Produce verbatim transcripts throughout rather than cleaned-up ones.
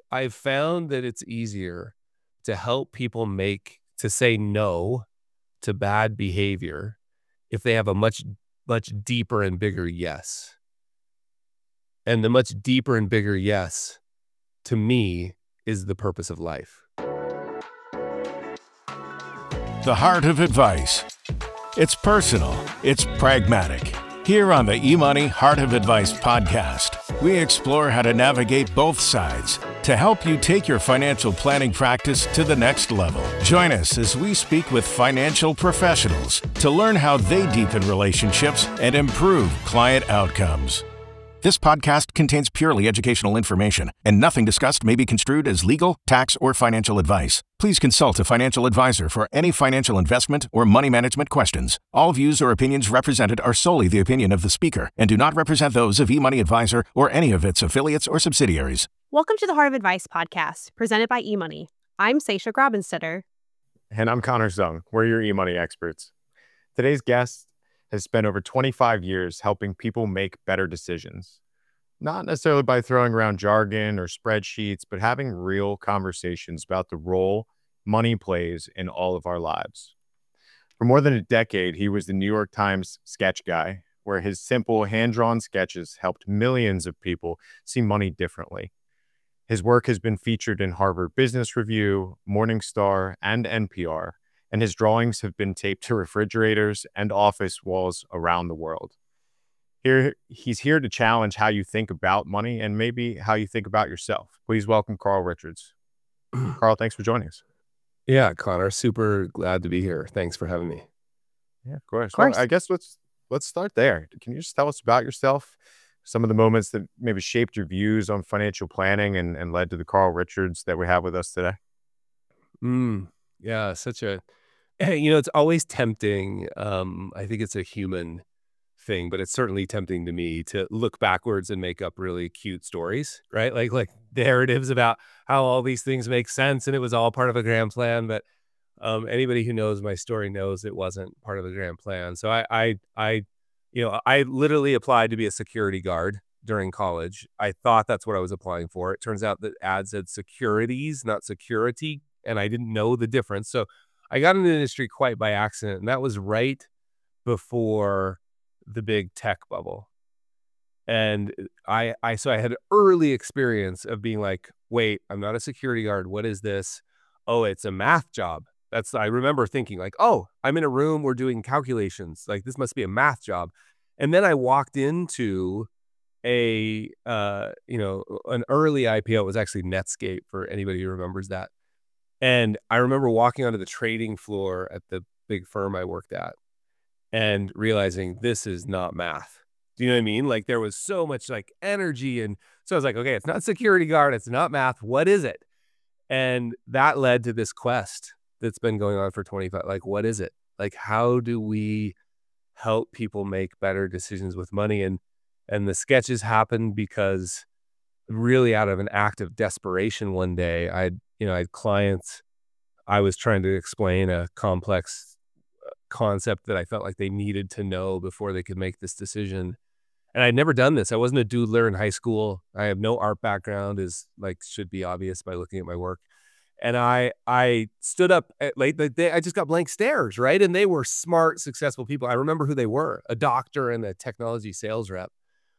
I've found that it's easier to help people make to say no to bad behavior if they have a much, much deeper and bigger yes. And the much deeper and bigger yes, to me, is the purpose of life. The Heart of Advice. It's personal, it's pragmatic. Here on the eMoney Heart of Advice podcast, we explore how to navigate both sides to help you take your financial planning practice to the next level. Join us as we speak with financial professionals to learn how they deepen relationships and improve client outcomes. This podcast contains purely educational information, and nothing discussed may be construed as legal, tax, or financial advice. Please consult a financial advisor for any financial investment or money management questions. All views or opinions represented are solely the opinion of the speaker and do not represent those of eMoney Advisor or any of its affiliates or subsidiaries. Welcome to the Heart of Advice podcast, presented by eMoney. I'm Sasha Grobinstetter. And I'm Connor Zung. We're your eMoney experts. Today's guest has spent over twenty-five years helping people make better decisions. Not necessarily by throwing around jargon or spreadsheets, but having real conversations about the role money plays in all of our lives. For more than a decade, he was the New York Times sketch guy, where his simple hand-drawn sketches helped millions of people see money differently. His work has been featured in Harvard Business Review, Morningstar, and N P R, and his drawings have been taped to refrigerators and office walls around the world. Here, he's here to challenge how you think about money and maybe how you think about yourself. Please welcome Carl Richards. Carl, thanks for joining us. Yeah, Connor, super glad to be here. Thanks for having me. Yeah, of course. Of course. Well, I guess let's let's start there. Can you just tell us about yourself? Some of the moments that maybe shaped your views on financial planning and, and led to the Carl Richards that we have with us today. Mm, yeah, such a, you know, it's always tempting. Um, I think it's a human thing, but it's certainly tempting to me to look backwards and make up really cute stories, right? Like, like narratives about how all these things make sense and it was all part of a grand plan. But um, anybody who knows my story knows it wasn't part of the grand plan. So I, I, I, you know, I literally applied to be a security guard during college. I thought that's what I was applying for. It turns out that ad said securities, not security, and I didn't know the difference. So I got into the industry quite by accident, and that was right before the big tech bubble. And I, I, so I had early experience of being like, wait, I'm not a security guard. What is this? Oh, it's a math job. That's, I remember thinking like, oh, I'm in a room, we're doing calculations. Like this must be a math job. And then I walked into a, uh, you know, an early I P O. It was actually Netscape for anybody who remembers that. And I remember walking onto the trading floor at the big firm I worked at and realizing this is not math. Do you know what I mean? Like there was so much like energy. And so I was like, okay, it's not security guard. It's not math. What is it? And that led to this quest that's been going on for twenty-five. Like, what is it? Like, how do we help people make better decisions with money? And, and the sketches happened because really out of an act of desperation one day, I had, you know, I had clients, I was trying to explain a complex concept that I felt like they needed to know before they could make this decision. And I'd never done this. I wasn't a doodler in high school. I have no art background, is like should be obvious by looking at my work. And I I stood up at late. They, I just got blank stares, right? And they were smart, successful people. I remember who they were: a doctor and a technology sales rep.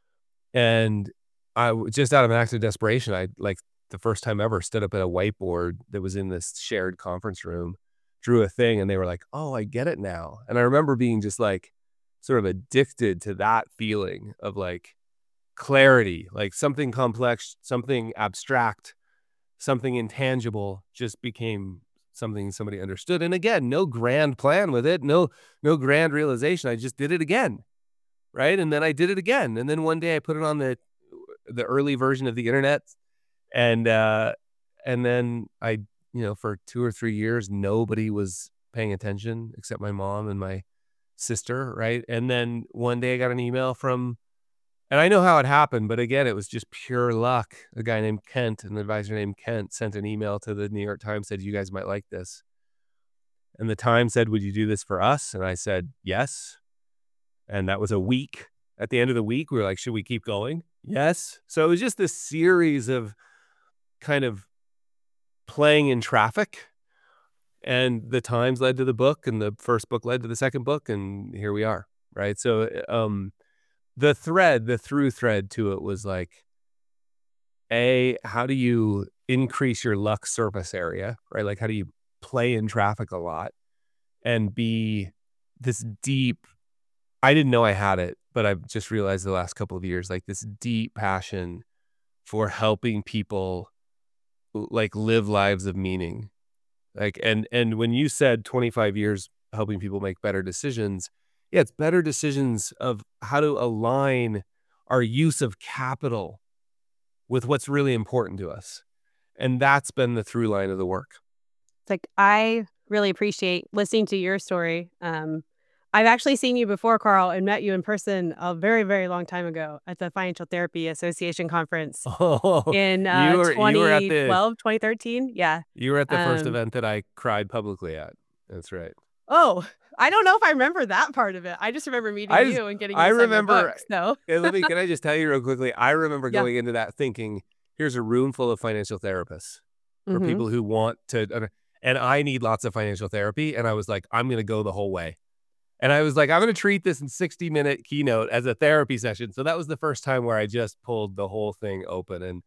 And I just out of an act of desperation, I like the first time ever stood up at a whiteboard that was in this shared conference room, drew a thing, and they were like, oh, I get it now. And I remember being just like sort of addicted to that feeling of like clarity, like something complex, something abstract, something intangible just became something somebody understood. And again, no grand plan with it, no, no grand realization. I just did it again. Right. And then I did it again. And then one day I put it on the, the early version of the internet. And, uh, and then I, you know, for two or three years, nobody was paying attention except my mom and my sister. Right. And then one day I got an email from, and I know how it happened, but again, it was just pure luck. A guy named Kent, an advisor named Kent, sent an email to the New York Times, said, you guys might like this. And the Times said, would you do this for us? And I said, yes. And that was a week. At the end of the week, we were like, should we keep going? Yes. So it was just this series of kind of playing in traffic, and the times led to the book, and the first book led to the second book, and here we are, right? So um, the thread, the through thread to it was like, A, how do you increase your luck surface area, right? Like, how do you play in traffic a lot? And B, this deep, I didn't know I had it, but I've just realized the last couple of years, like this deep passion for helping people like live lives of meaning. Like, and, and when you said twenty-five years helping people make better decisions, yeah, it's better decisions of how to align our use of capital with what's really important to us. And that's been the through line of the work. It's like, I really appreciate listening to your story. Um, I've actually seen you before, Carl, and met you in person a very, very long time ago at the Financial Therapy Association conference Oh, in uh, you were you were at the twenty twelve, twenty thirteen. Yeah. you were at the first Um, event that I cried publicly at. That's right. oh, I don't know if I remember that part of it. I just remember meeting I just you and getting I you to sign my remember. book. So, Hey, let me. Can I just tell you real quickly? I remember yeah. going into that thinking, here's a room full of financial therapists or hmm people who want to, and I need lots of financial therapy. And I was like, I'm going to go the whole way. And I was like, I'm going to treat this in sixty minute keynote as a therapy session. So that was the first time where I just pulled the whole thing open. And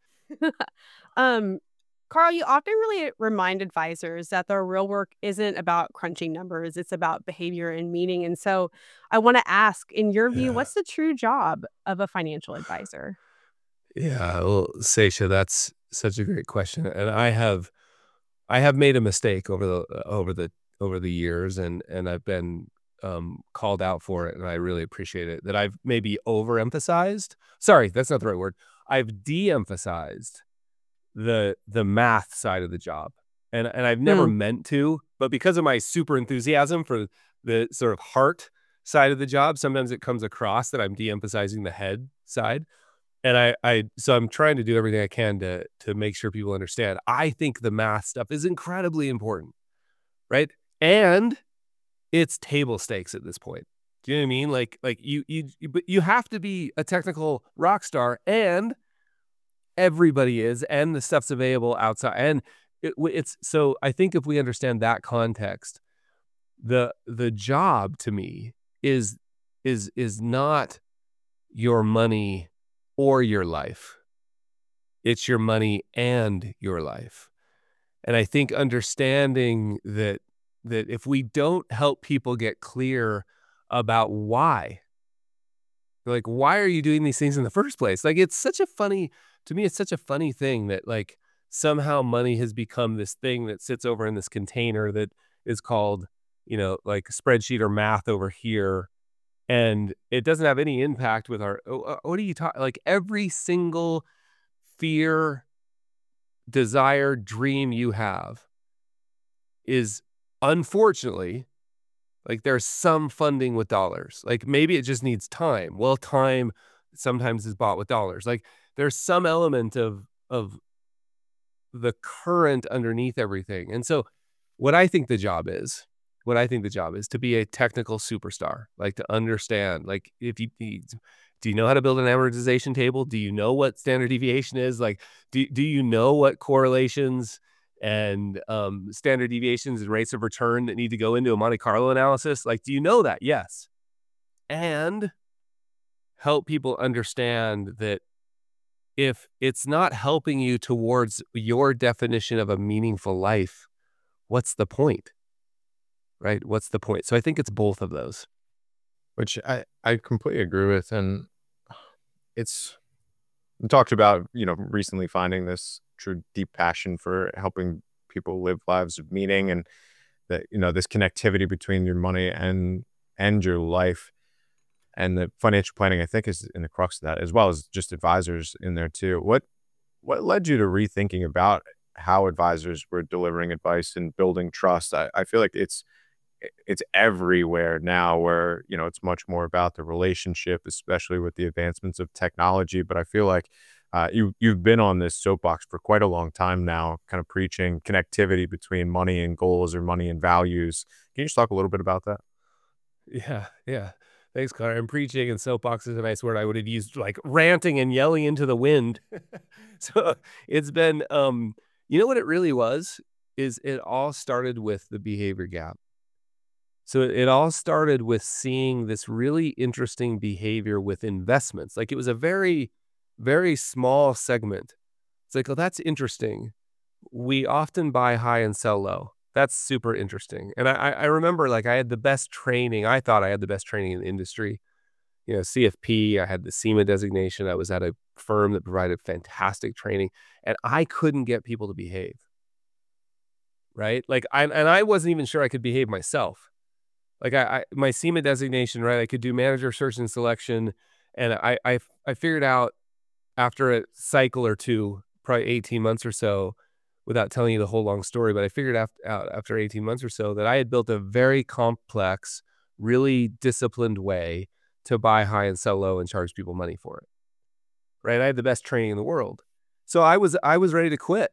um, Carl, you often really remind advisors that their real work isn't about crunching numbers, it's about behavior and meaning. And so I want to ask, in your view, yeah, what's the true job of a financial advisor? yeah. Well, Seisha, that's such a great question. And I have, I have made a mistake over the, over the, over the years, and, and I've been um, called out for it. And I really appreciate it that I've maybe overemphasized. Sorry, that's not the right word. I've de-emphasized the the math side of the job, and and I've never Hmm. meant to, but because of my super enthusiasm for the sort of heart side of the job, sometimes it comes across that I'm de-emphasizing the head side. And I I so I'm trying to do everything I can to to make sure people understand. I think the math stuff is incredibly important, right? And it's table stakes at this point. Do you know what I mean? Like like you you you- but you have to be a technical rock star, and everybody is, and the stuff's available outside, and it, it's so I think if we understand that context, the the job to me is is is not your money or your life. It's your money and your life. And I think understanding that that if we don't help people get clear about why, like, why are you doing these things in the first place? Like, it's such a funny, to me, it's such a funny thing that like somehow money has become this thing that sits over in this container that is called, you know, like spreadsheet or math over here. And it doesn't have any impact with our, oh, uh, what are you talking, like every single fear, desire, dream you have is unfortunately, like there's some funding with dollars. Like maybe it just needs time. Well, time sometimes is bought with dollars. Like there's some element of of the current underneath everything. And so what I think the job is, what I think the job is to be a technical superstar, like to understand, like if you, you do you know how to build an amortization table? Do you know what standard deviation is? Like, do, do you know what correlations and um, standard deviations and rates of return that need to go into a Monte Carlo analysis? Like, do you know that? Yes. And help people understand that if it's not helping you towards your definition of a meaningful life, what's the point? Right? What's the point? So I think it's both of those. Which I, I completely agree with. And it's we talked about, you know, recently finding this true deep passion for helping people live lives of meaning, and that, you know, this connectivity between your money and and your life. And the financial planning, I think, is in the crux of that, as well as just advisors in there too. What what led you to rethinking about how advisors were delivering advice and building trust? I, I feel like it's it's everywhere now, where, you know, it's much more about the relationship, especially with the advancements of technology. But I feel like uh, you you've been on this soapbox for quite a long time now, kind of preaching connectivity between money and goals, or money and values. Can you just talk a little bit about that? Yeah, yeah. Thanks, Connor. And preaching and soapbox is a nice word. I would have used like ranting and yelling into the wind. So it's been, um, you know what it really was? Is it all started with the behavior gap. So it all started with seeing this really interesting behavior with investments. Like it was a very, very small segment. It's like, oh, that's interesting. We often buy high and sell low. That's super interesting. And I, I remember like I had the best training. I thought I had the best training in the industry. You know, C F P, I had the SEMA designation. I was at a firm that provided fantastic training and I couldn't get people to behave. Right. Like I, and I wasn't even sure I could behave myself. Like I, I my SEMA designation, right? I could do manager search and selection. And I, I, I figured out after a cycle or two, probably eighteen months or so, without telling you the whole long story, but I figured out after eighteen months or so that I had built a very complex, really disciplined way to buy high and sell low and charge people money for it. Right? I had the best training in the world. So I was I was ready to quit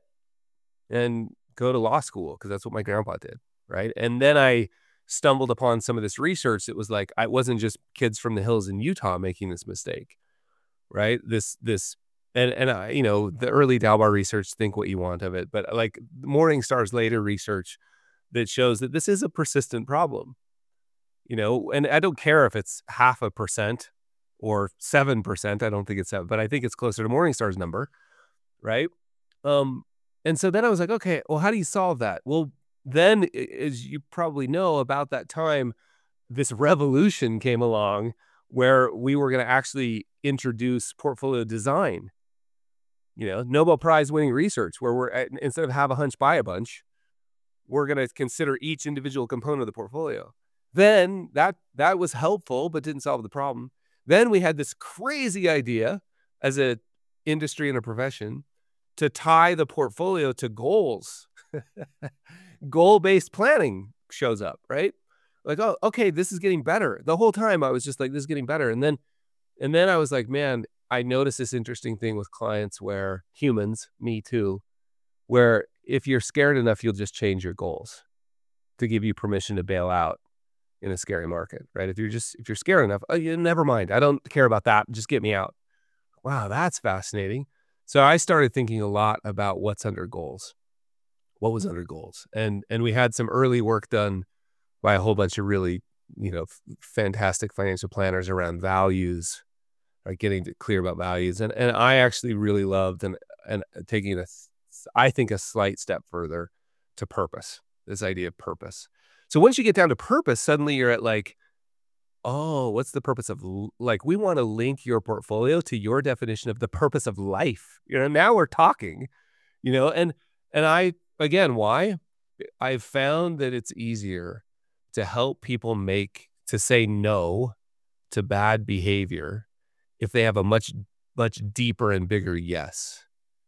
and go to law school because that's what my grandpa did. Right? And then I stumbled upon some of this research. It was like I wasn't just kids from the hills in Utah making this mistake. Right? This this And, and I, you know, the early Dalbar research, think what you want of it. But like Morningstar's later research that shows that this is a persistent problem, you know, and I don't care if it's half a percent or seven percent. I don't think it's seven, but I think it's closer to Morningstar's number. Right. Um, and so then I was like, okay, well, how do you solve that? Well, then, as you probably know, about that time, this revolution came along where we were going to actually introduce portfolio design. You know, Nobel Prize winning research where we're at, instead of have a hunch, buy a bunch, we're going to consider each individual component of the portfolio. Then that that was helpful, but didn't solve the problem. Then we had this crazy idea as a industry and a profession to tie the portfolio to goals. Goal-based planning shows up, right? Like, oh, okay, this is getting better. The whole time I was just like, this is getting better. And then, and then I was like, man, I noticed this interesting thing with clients where humans, me too, where if you're scared enough, you'll just change your goals to give you permission to bail out in a scary market, right? If you're just, if you're scared enough, oh, yeah, never mind. I don't care about that. Just get me out. Wow, that's fascinating. So I started thinking a lot about what's under goals. What was under goals? And, and we had some early work done by a whole bunch of really, you know, f- fantastic financial planners around values, right? Getting to clear about values. And, and I actually really loved and, and taking a, I think a slight step further to purpose, this idea of purpose. So once you get down to purpose, suddenly you're at like, oh, what's the purpose of, l- like, we want to link your portfolio to your definition of the purpose of life. You know, now we're talking, you know, and, and I, again, why? I've found that it's easier to help people make, to say no to bad behavior if they have a much, much deeper and bigger yes.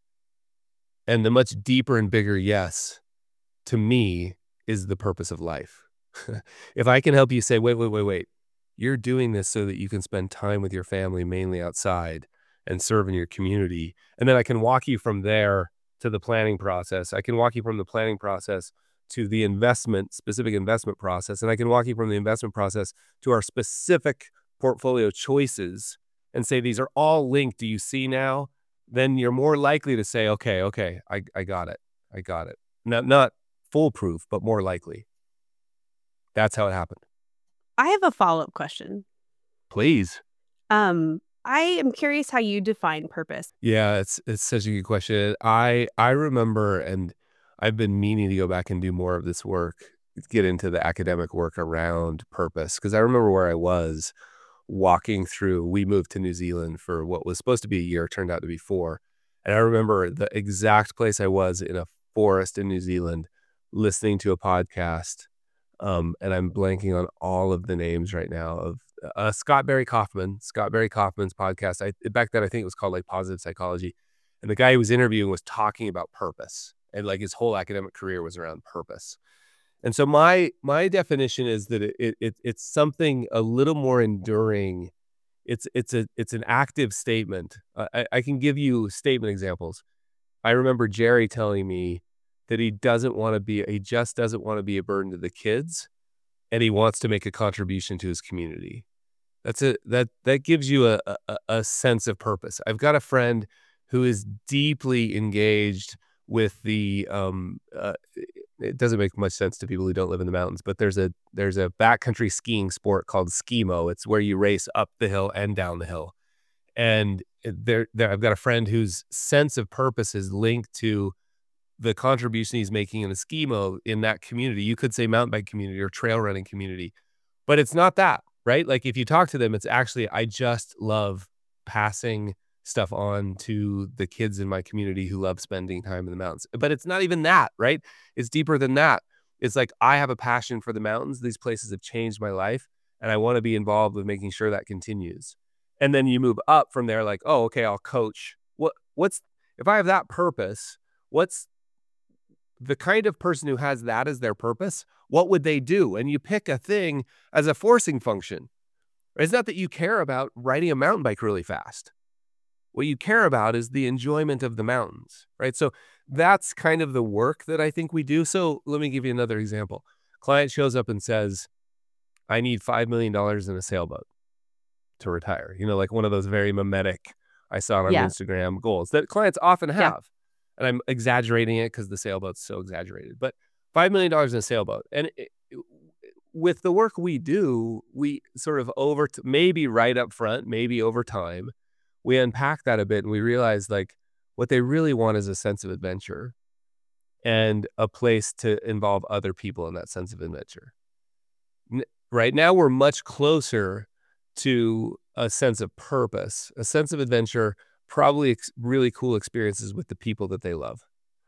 And the much deeper and bigger yes, to me, is the purpose of life. If I can help you say, wait, wait, wait, wait, you're doing this so that you can spend time with your family, mainly outside, and serve in your community. And then I can walk you from there to the planning process. I can walk you from the planning process to the investment, specific investment process. And I can walk you from the investment process to our specific portfolio choices and say, these are all linked. Do you see now? Then you're more likely to say, okay, okay, I, I got it. I got it. Not, not foolproof, but more likely. That's how it happened. I have a follow-up question. Please. Um, I am curious how you define purpose. Yeah, it's it's such a good question. I I remember, and I've been meaning to go back and do more of this work, get into the academic work around purpose, because I remember where I was walking through. We moved to New Zealand for what was supposed to be a year, turned out to be four. And I remember the exact place I was in a forest in New Zealand, listening to a podcast. Um, and I'm blanking on all of the names right now of uh, Scott Barry Kaufman, Scott Barry Kaufman's podcast. I, back then, I think it was called like Positive Psychology. And the guy he was interviewing was talking about purpose, and like his whole academic career was around purpose. And so my my definition is that it, it, it it's something a little more enduring. It's it's a it's an active statement. Uh, I, I can give you statement examples. I remember Jerry telling me that he doesn't want to be, he just doesn't want to be a burden to the kids, and he wants to make a contribution to his community. That's a that that gives you a, a a sense of purpose. I've got a friend who is deeply engaged with the um uh, it doesn't make much sense to people who don't live in the mountains, but there's a there's a backcountry skiing sport called skimo. It's where you race up the hill and down the hill. And there there I've got a friend whose sense of purpose is linked to the contribution he's making in a skimo in that community. You could say mountain bike community or trail running community, but it's not that, right? Like if you talk to them, it's actually, I just love passing stuff on to the kids in my community who love spending time in the mountains. But it's not even that, right? It's deeper than that. It's like, I have a passion for the mountains. These places have changed my life, and I want to be involved with making sure that continues. And then you move up from there, like, oh, okay, I'll coach. What, what's, if I have that purpose, what's the kind of person who has that as their purpose? What would they do? And you pick a thing as a forcing function. It's not that you care about riding a mountain bike really fast. What you care about is the enjoyment of the mountains, right? So that's kind of the work that I think we do. So let me give you another example. Client shows up and says, I need five million dollars in a sailboat to retire. You know, like one of those very mimetic, I saw it on Yeah. Instagram goals that clients often Yeah. have. And I'm exaggerating it because the sailboat's so exaggerated, but five million dollars in a sailboat. And it, with the work we do, we sort of over, t- maybe right up front, maybe over time, we unpack that a bit and we realize like what they really want is a sense of adventure and a place to involve other people in that sense of adventure. N- right now, we're much closer to a sense of purpose, a sense of adventure, probably ex- really cool experiences with the people that they love.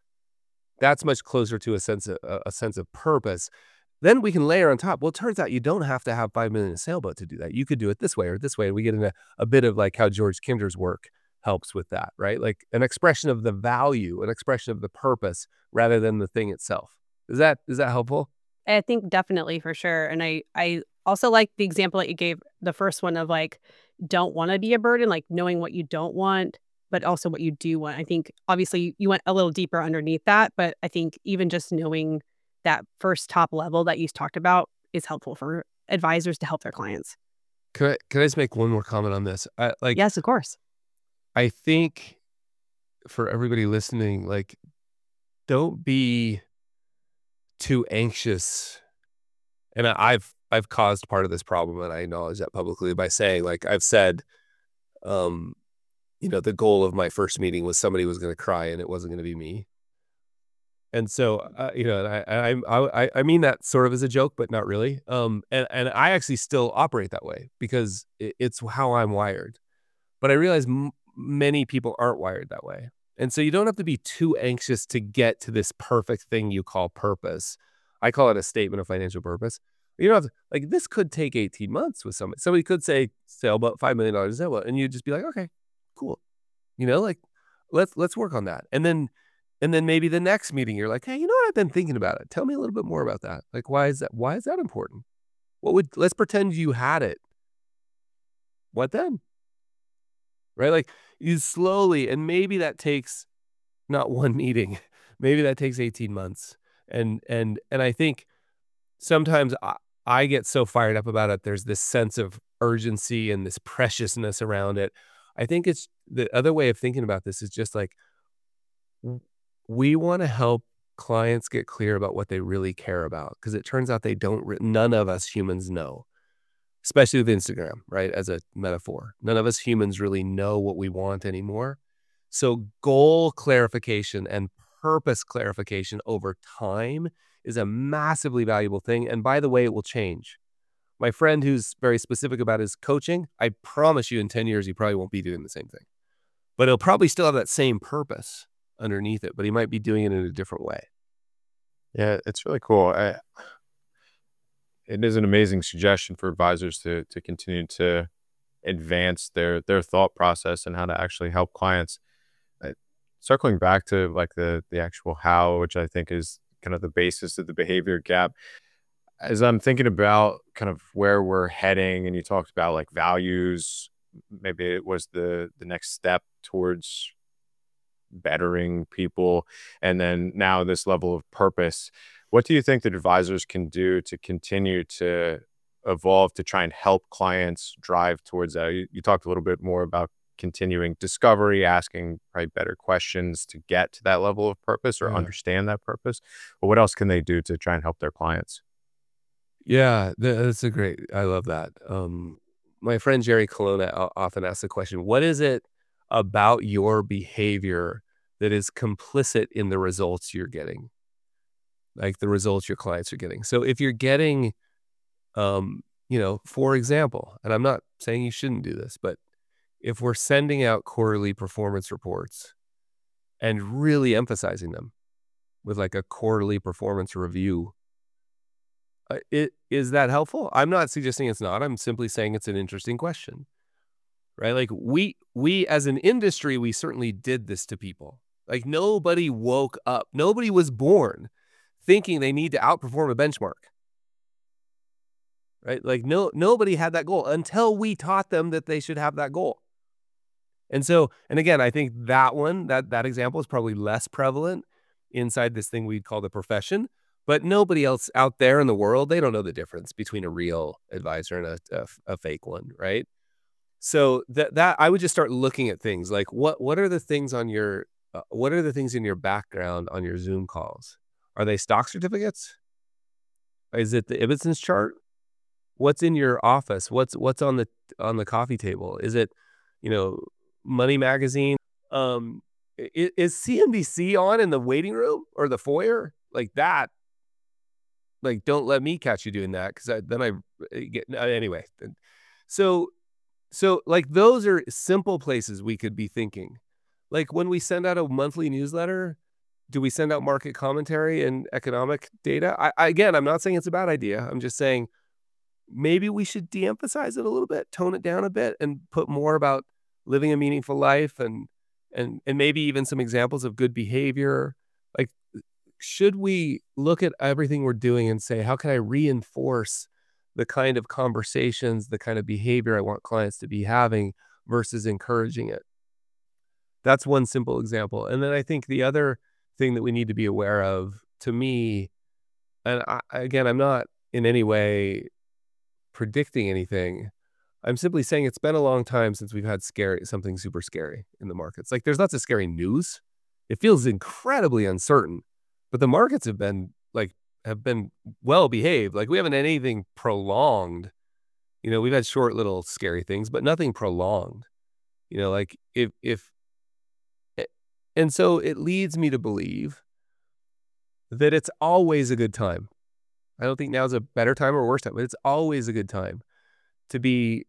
That's much closer to a sense of a, a sense of purpose. Then we can layer on top. Well, it turns out you don't have to have five million in a sailboat to do that. You could do it this way or this way. And we get into a bit of like how George Kinder's work helps with that, right? Like an expression of the value, an expression of the purpose rather than the thing itself. Is that is that helpful? I think definitely for sure. And I, I also like the example that you gave, the first one of like, don't want to be a burden, like knowing what you don't want, but also what you do want. I think obviously you went a little deeper underneath that, but I think even just knowing that first top level that you talked about is helpful for advisors to help their clients. Can I, can I just make one more comment on this? I, like, Yes, of course. I think for everybody listening, like, don't be too anxious. And I, I've I've caused part of this problem, and I acknowledge that publicly by saying, like, I've said, um, you know, the goal of my first meeting was somebody was going to cry, and it wasn't going to be me. And so, uh, you know, and I, I I I mean that sort of as a joke, but not really. Um, and and I actually still operate that way because it, it's how I'm wired. But I realize m- many people aren't wired that way. And so you don't have to be too anxious to get to this perfect thing you call purpose. I call it a statement of financial purpose. You don't have to, like, this could take eighteen months with somebody. Somebody could say sailboat, five million dollars sailboat, and you'd just be like, okay, cool. You know, like, let's let's work on that. And then and then maybe the next meeting, you're like, hey, you know what? I've been thinking about it. Tell me a little bit more about that. Like, why is that? Why is that important? What would, let's pretend you had it. What then? Right? Like you slowly, and maybe that takes not one meeting, maybe that takes eighteen months. And, and, and I think sometimes I, I get so fired up about it. There's this sense of urgency and this preciousness around it. I think it's the other way of thinking about this is just like, w- we want to help clients get clear about what they really care about. Cause it turns out they don't, re- none of us humans know, especially with Instagram, right? As a metaphor, none of us humans really know what we want anymore. So goal clarification and purpose clarification over time is a massively valuable thing. And by the way, it will change. My friend who's very specific about his coaching, I promise you in ten years, he probably won't be doing the same thing, but he'll probably still have that same purpose underneath it, but he might be doing it in a different way. Yeah, it's really cool. I, it is an amazing suggestion for advisors to to continue to advance their their thought process and how to actually help clients. Uh, circling back to like the the actual how, which I think is kind of the basis of the behavior gap. As I'm thinking about kind of where we're heading, and you talked about like values, maybe it was the the next step towards bettering people, and then now this level of purpose. What do you think that advisors can do to continue to evolved to try and help clients drive towards that? You, you talked a little bit more about continuing discovery, asking probably better questions to get to that level of purpose or Yeah. understand that purpose. But what else can they do to try and help their clients? Yeah, tha that's a great I love that. Um, my friend Jerry Colonna o often asks the question, "What is it about your behavior that is complicit in the results you're getting?" Like, the results your clients are getting. So, if you're getting, um, you know, for example, and I'm not saying you shouldn't do this, but if we're sending out quarterly performance reports and really emphasizing them with, like, a quarterly performance review, uh, it is that helpful? I'm not suggesting it's not, I'm simply saying it's an interesting question, right? Like, we we as an industry, we certainly did this to people. Like, nobody woke up, nobody was born thinking they need to outperform a benchmark. Right? Like, no nobody had that goal until we taught them that they should have that goal. And so and again, I think that one, that that example is probably less prevalent inside this thing we'd call the profession, but nobody else out there in the world, they don't know the difference between a real advisor and a a f a fake one, right? So that that I would just start looking at things like what what are the things on your uh, what are the things in your background on your Zoom calls? Are they stock certificates? Is it the Ibbotson chart? What's in your office? What's what's on the on the coffee table? Is it, you know, Money Magazine? Um, i- is C N B C on in the waiting room or the foyer? Like that. Like, don't let me catch you doing that because I, then I uh, get uh, anyway. then- So so like those are simple places we could be thinking. Like when we send out a monthly newsletter, do we send out market commentary and economic data? I, I again, I'm not saying it's a bad idea. I'm just saying maybe we should de-emphasize it a little bit, tone it down a bit, and put more about living a meaningful life and and and maybe even some examples of good behavior. Like, should we look at everything we're doing and say, how can I reinforce the kind of conversations, the kind of behavior I want clients to be having versus encouraging it? That's one simple example. And then I think the other thing that we need to be aware of, to me, and I, again, I'm not in any way predicting anything. I'm simply saying it's been a long time since we've had scary something super scary in the markets. Like, there's lots of scary news. It feels incredibly uncertain, but the markets have been like have been well behaved. Like, we haven't had anything prolonged. You know, we've had short little scary things, but nothing prolonged. You know, like if if a- and so it leads me to believe that it's always a good time. I don't think now's a better time or worse time, but it's always a good time to be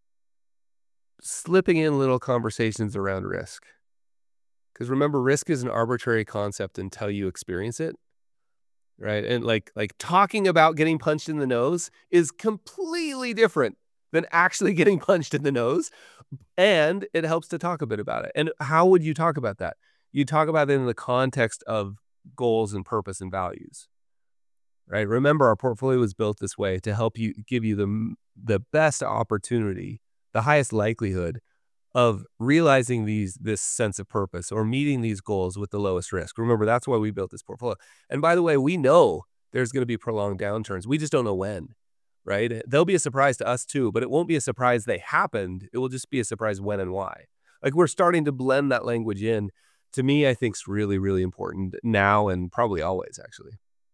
slipping in little conversations around risk. Because remember, risk is an arbitrary concept until you experience it, right? And like like talking about getting punched in the nose is completely different than actually getting punched in the nose, and it helps to talk a bit about it. And how would you talk about that? You talk about it in the context of goals and purpose and values, right? Remember, our portfolio was built this way to help you give you the m- the best opportunity, the highest likelihood of realizing these this sense of purpose or meeting these goals with the lowest risk. Remember, that's why we built this portfolio. And by the way, we know there's going to be prolonged downturns. We just don't know when, right? They'll be a surprise to us too, but it won't be a surprise they happened. It will just be a surprise when and why. Like, we're starting to blend that language in. To me, I think it's really, really important now and probably always, actually.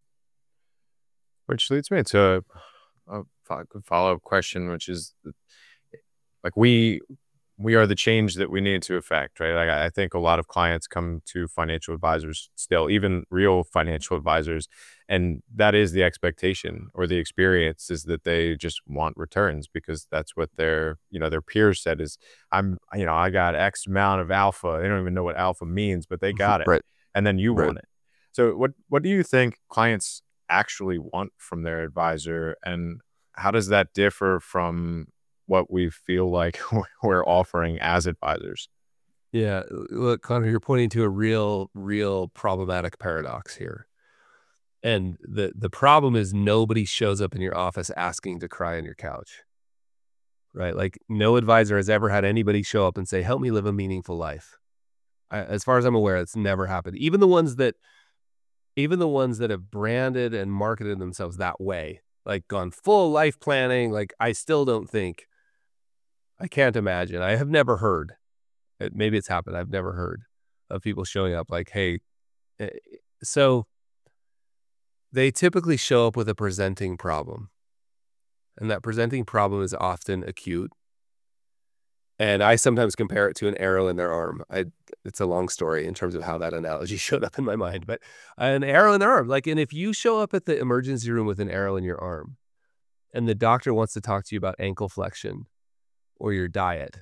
Which leads me to a follow up question, which is like we we are the change that we need to affect, right? Like I I think a lot of clients come to financial advisors still, even real financial advisors, and that is the expectation or the experience is that they just want returns because that's what their, you know, their peers said is I'm, you know, I got X amount of alpha. They don't even know what alpha means, but they got it. Right. And then you Right. want it. So what what do you think clients actually want from their advisor, and how does that differ from what we feel like we're offering as advisors? Yeah. Look, Connor, you're pointing to a real, real problematic paradox here. And the the problem is nobody shows up in your office asking to cry on your couch, right? Like, no advisor has ever had anybody show up and say, "Help me live a meaningful life." I, as far as I'm aware, it's never happened. Even the ones that even the ones that have branded and marketed themselves that way, like gone full life planning. Like I still don't think, I can't imagine. I have never heard, it, maybe it's happened. I've never heard of people showing up like, hey, eh, so they typically show up with a presenting problem. And that presenting problem is often acute. And I sometimes compare it to an arrow in their arm. I, it's a long story in terms of how that analogy showed up in my mind, but an arrow in their arm. Like, and if you show up at the emergency room with an arrow in your arm and the doctor wants to talk to you about ankle flexion or your diet,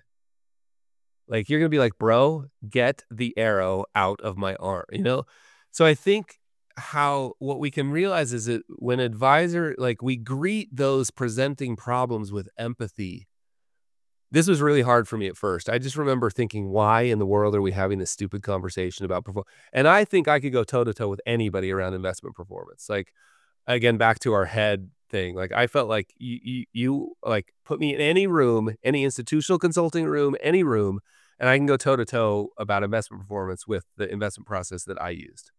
like you're going to be like, bro, get the arrow out of my arm, you know? So I think how, what we can realize is that when advisor, like we greet those presenting problems with empathy. This was really hard for me at first. I just remember thinking, why in the world are we having this stupid conversation about performance? And I think I could go toe to toe with anybody around investment performance. Like, again, back to our head thing. Like, I felt like you, you, you like put me in any room, any institutional consulting room, any room, and I can go toe to toe about investment performance with the investment process that I used.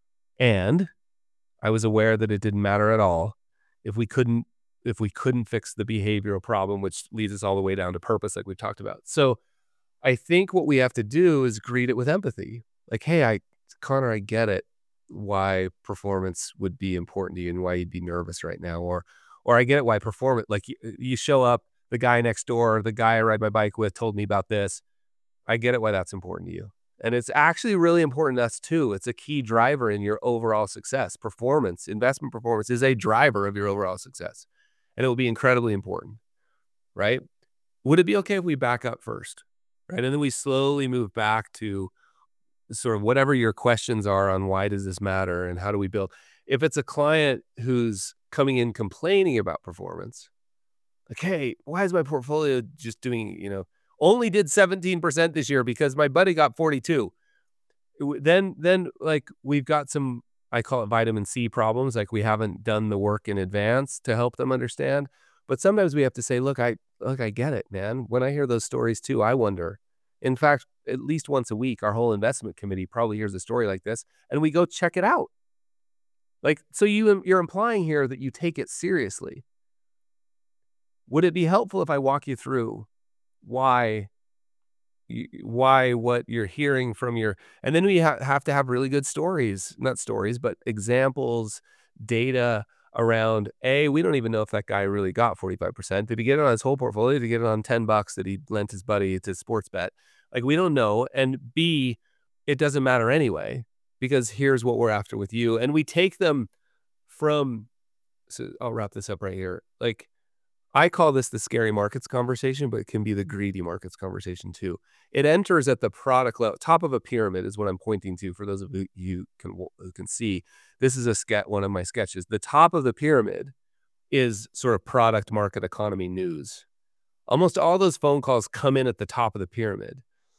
And I was aware that it didn't matter at all if we couldn't if we couldn't fix the behavioral problem, which leads us all the way down to purpose, like we've talked about. So I think what we have to do is greet it with empathy. Like, hey, I, Connor, I get it, why performance would be important to you and why you'd be nervous right now. Or, or I get it why performance, like you, you show up, the guy next door, the guy I ride my bike with told me about this. I get it why that's important to you. And it's actually really important to us too. It's a key driver in your overall success. Performance, investment performance is a driver of your overall success. And it will be incredibly important, right? Would it be okay if we back up first, right? And then we slowly move back to sort of whatever your questions are on why does this matter and how do we build? If it's a client who's coming in complaining about performance, like, hey, why is my portfolio just doing, you know, only did seventeen percent this year because my buddy got forty-two. Then, then like we've got some, I call it vitamin C problems. Like we haven't done the work in advance to help them understand. But sometimes we have to say, look, I look, I get it, man. When I hear those stories too, I wonder. In fact, at least once a week, our whole investment committee probably hears a story like this and we go check it out. Like, so you, you're implying here that you take it seriously. Would it be helpful if I walk you through why why what you're hearing from your, and then we ha- have to have really good stories, not stories, but examples, data around, A, we don't even know if that guy really got forty-five percent. Did he get it on his whole portfolio? Did he get it on ten bucks that he lent his buddy to sports bet? Like, we don't know. And B, it doesn't matter anyway, because here's what we're after with you. And we take them from, so I'll wrap this up right here. Like, I call this the scary markets conversation, but it can be the greedy markets conversation too. It enters at the product level. Top of a pyramid is what I'm pointing to for those of you can, who can see. This is a sketch, one of my sketches. The top of the pyramid is sort of product market economy news. Almost all those phone calls come in at the top of the pyramid.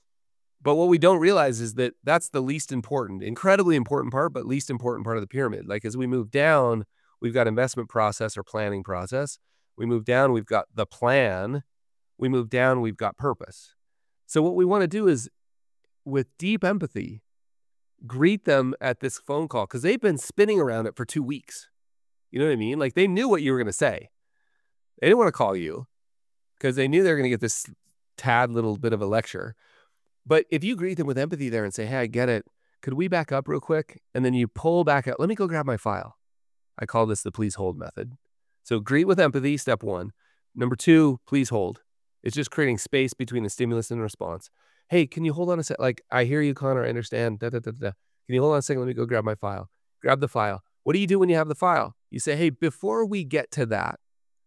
But what we don't realize is that that's the least important, incredibly important part, but least important part of the pyramid. Like as we move down, we've got investment process or planning process. We move down, we've got the plan. We move down, we've got purpose. So what we want to do is, with deep empathy, greet them at this phone call because they've been spinning around it for two weeks. You know what I mean? Like they knew what you were going to say. They didn't want to call you because they knew they were going to get this tad little bit of a lecture. But if you greet them with empathy there and say, hey, I get it. Could we back up real quick? And then you pull back out. Let me go grab my file. I call this the please hold method. So greet with empathy, step one. Number two, please hold. It's just creating space between the stimulus and the response. Hey, can you hold on a sec? Like, I hear you, Connor, I understand. Da, da, da, da. Can you hold on a second? Let me go grab my file. Grab the file. What do you do when you have the file? You say, hey, before we get to that,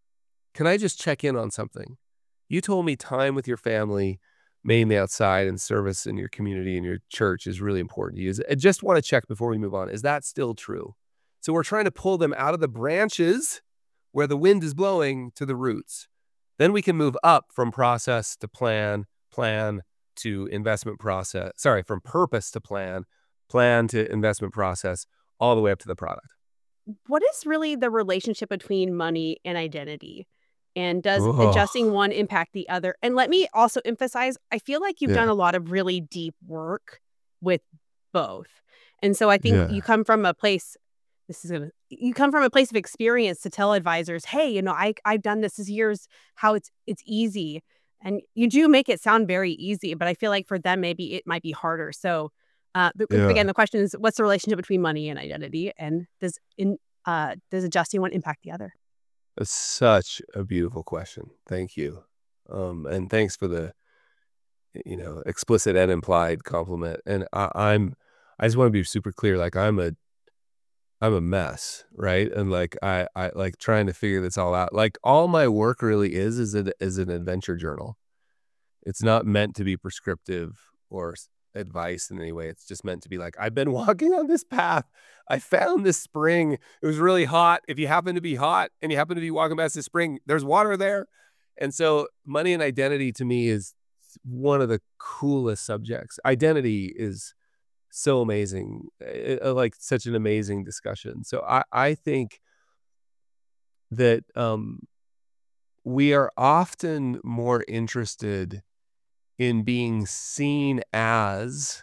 can I just check in on something? You told me time with your family, mainly outside and service in your community and your church is really important to you. I just want to check before we move on. Is that still true? So we're trying to pull them out of the branches where the wind is blowing to the roots. Then we can move up from process to plan, plan to investment process. Sorry, from purpose to plan, plan to investment process, all the way up to the product. What is really the relationship between money and identity? And does Ugh. adjusting one impact the other? And let me also emphasize, I feel like you've Yeah. done a lot of really deep work with both. And so I think Yeah. you come from a place this is gonna, you come from a place of experience to tell advisors, hey, you know, I, I've done this, this year's how it's, it's easy. And you do make it sound very easy, but I feel like for them, maybe it might be harder. So, uh, but Yeah. again, the question is, what's the relationship between money and identity? And does in, uh, does adjusting one impact the other? That's such a beautiful question. Thank you. Um, and thanks for the, you know, explicit and implied compliment. And I, I'm, I just want to be super clear. Like I'm a, I'm a mess, right? And like I, I like trying to figure this all out. Like all my work really is is a, is an adventure journal. It's not meant to be prescriptive or s- advice in any way. It's just meant to be like, I've been walking on this path. I found this spring. It was really hot. If you happen to be hot and you happen to be walking past this spring, there's water there. And so money and identity to me is one of the coolest subjects. Identity is so amazing, uh, uh, like such an amazing discussion. So I, I think that um, we are often more interested in being seen as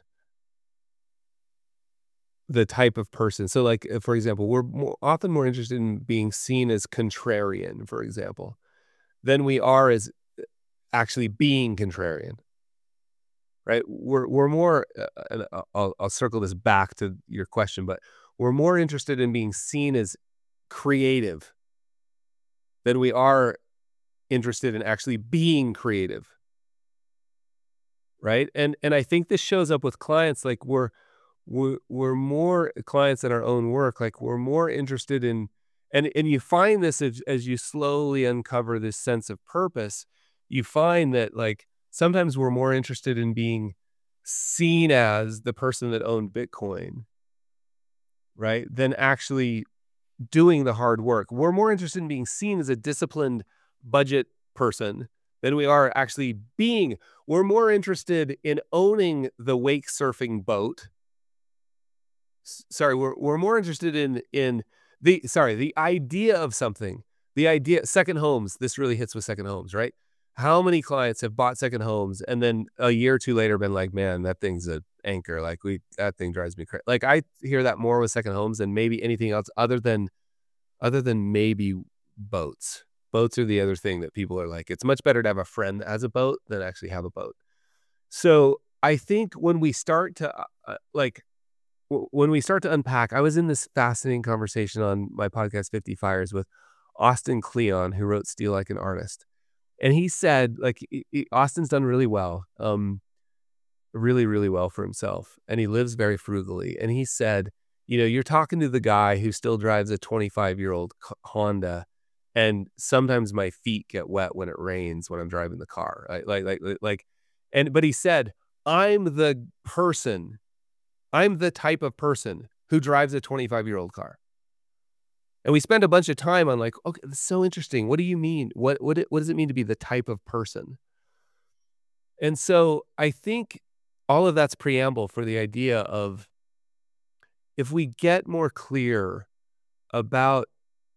the type of person. So like, uh, for example, we're more, often more interested in being seen as contrarian, for example, than we are as actually being contrarian, right? We're, we're more, uh, and I'll, I'll circle this back to your question, but we're more interested in being seen as creative than we are interested in actually being creative. Right. And, and I think this shows up with clients. Like we're, we're, we're more clients in our own work. Like we're more interested in, and, and you find this as, as you slowly uncover this sense of purpose, you find that like sometimes we're more interested in being seen as the person that owned Bitcoin, right, than actually doing the hard work. We're more interested in being seen as a disciplined budget person than we are actually being. We're more interested in owning the wake surfing boat. S- sorry, we're we're more interested in in the sorry, the idea of something. The idea second homes, this really hits with second homes, right? How many clients have bought second homes and then a year or two later been like, man, that thing's an anchor. Like we that thing drives me crazy. Like I hear that more with second homes than maybe anything else other than other than maybe boats. Boats are the other thing that people are like, it's much better to have a friend that has a boat than actually have a boat. So I think when we start to uh, uh, like, w- when we start to unpack, I was in this fascinating conversation on my podcast, fifty Fires, with Austin Kleon, who wrote Steal Like an Artist. And he said, like, he- he- Austin's done really well, um, really, really well for himself. And he lives very frugally. And he said, you know, you're talking to the guy who still drives a twenty-five year old Honda. And sometimes my feet get wet when it rains when I'm driving the car. Right? Like, like, like, like, and, but he said, I'm the person, I'm the type of person who drives a twenty-five year old car. And we spend a bunch of time on like, okay, that's so interesting. What do you mean? What, what, what does it mean to be the type of person? And so I think all of that's preamble for the idea of if we get more clear about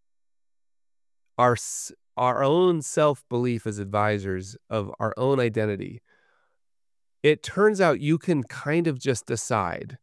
our s- our own self-belief as advisors of our own identity, it turns out you can kind of just decide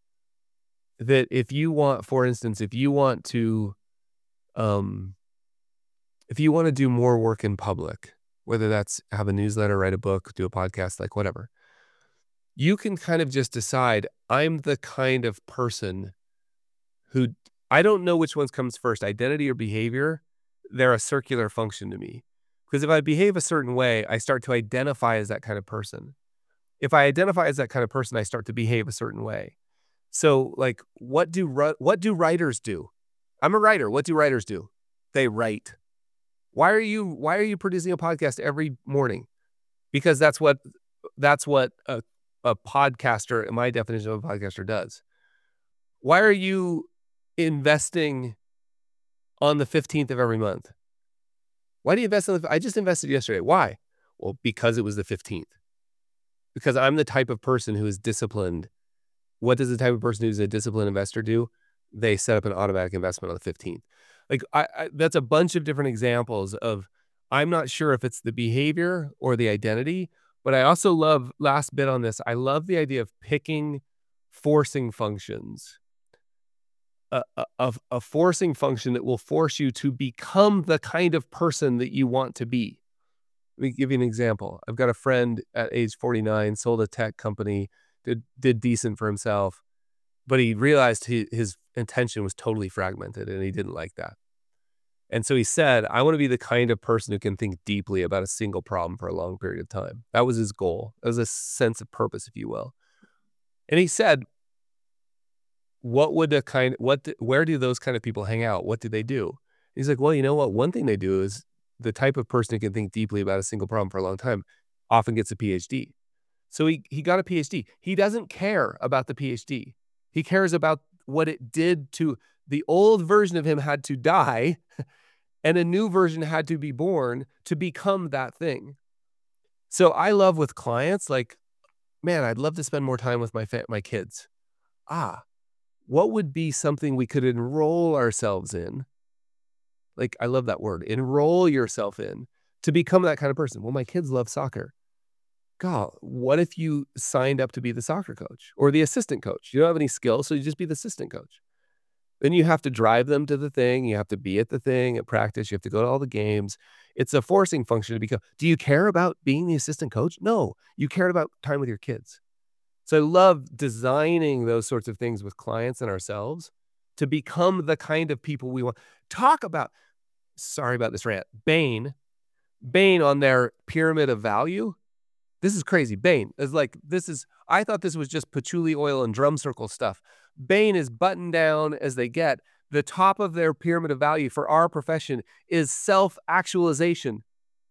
that if you want, for instance, if you want to um if you want to do more work in public, whether that's have a newsletter, write a book, do a podcast, like whatever, you can kind of just decide, I'm the kind of person who, I don't know which ones comes first, identity or behavior. They're a circular function to me. Because if I behave a certain way, I start to identify as that kind of person. If I identify as that kind of person, I start to behave a certain way. So like, what do ru- what do writers do? I'm a writer. What do writers do? They write. Why are you why are you producing a podcast every morning? Because that's what that's what a, a podcaster, my definition of a podcaster, does. Why are you investing on the fifteenth of every month? Why do you invest on the, I just invested yesterday. Why? Well, because it was the fifteenth. Because I'm the type of person who is disciplined. What does the type of person who's a disciplined investor do? They set up an automatic investment on the fifteenth. Like I, I that's a bunch of different examples of, I'm not sure if it's the behavior or the identity, but I also love, last bit on this, I love the idea of picking forcing functions. a, a, a a forcing function that will force you to become the kind of person that you want to be. Let me give you an example. I've got a friend at age forty-nine, sold a tech company, did, did decent for himself, but he realized he, his intention was totally fragmented and he didn't like that. And so he said, I want to be the kind of person who can think deeply about a single problem for a long period of time. That was his goal. That was a sense of purpose, if you will. And he said, what would a kind, what, where do those kind of people hang out? What do they do? He's like, well, you know what? One thing they do is the type of person who can think deeply about a single problem for a long time often gets a P H D. So he, he got a P H D. He doesn't care about the P H D. He cares about what it did to the old version of him had to die and a new version had to be born to become that thing. So I love with clients, like, man, I'd love to spend more time with my fa- my kids. Ah, what would be something we could enroll ourselves in? Like, I love that word, enroll yourself in to become that kind of person. Well, my kids love soccer. God, what if you signed up to be the soccer coach or the assistant coach? You don't have any skills, so you just be the assistant coach. Then you have to drive them to the thing. You have to be at the thing at practice. You have to go to all the games. It's a forcing function to become. Do you care about being the assistant coach? No, you care about time with your kids. So I love designing those sorts of things with clients and ourselves to become the kind of people we want. Talk about, sorry about this rant, Bain, Bain on their pyramid of value. This is crazy. Bain is like, this is, I thought this was just patchouli oil and drum circle stuff. Bain is buttoned down as they get. The top of their pyramid of value for our profession is self-actualization.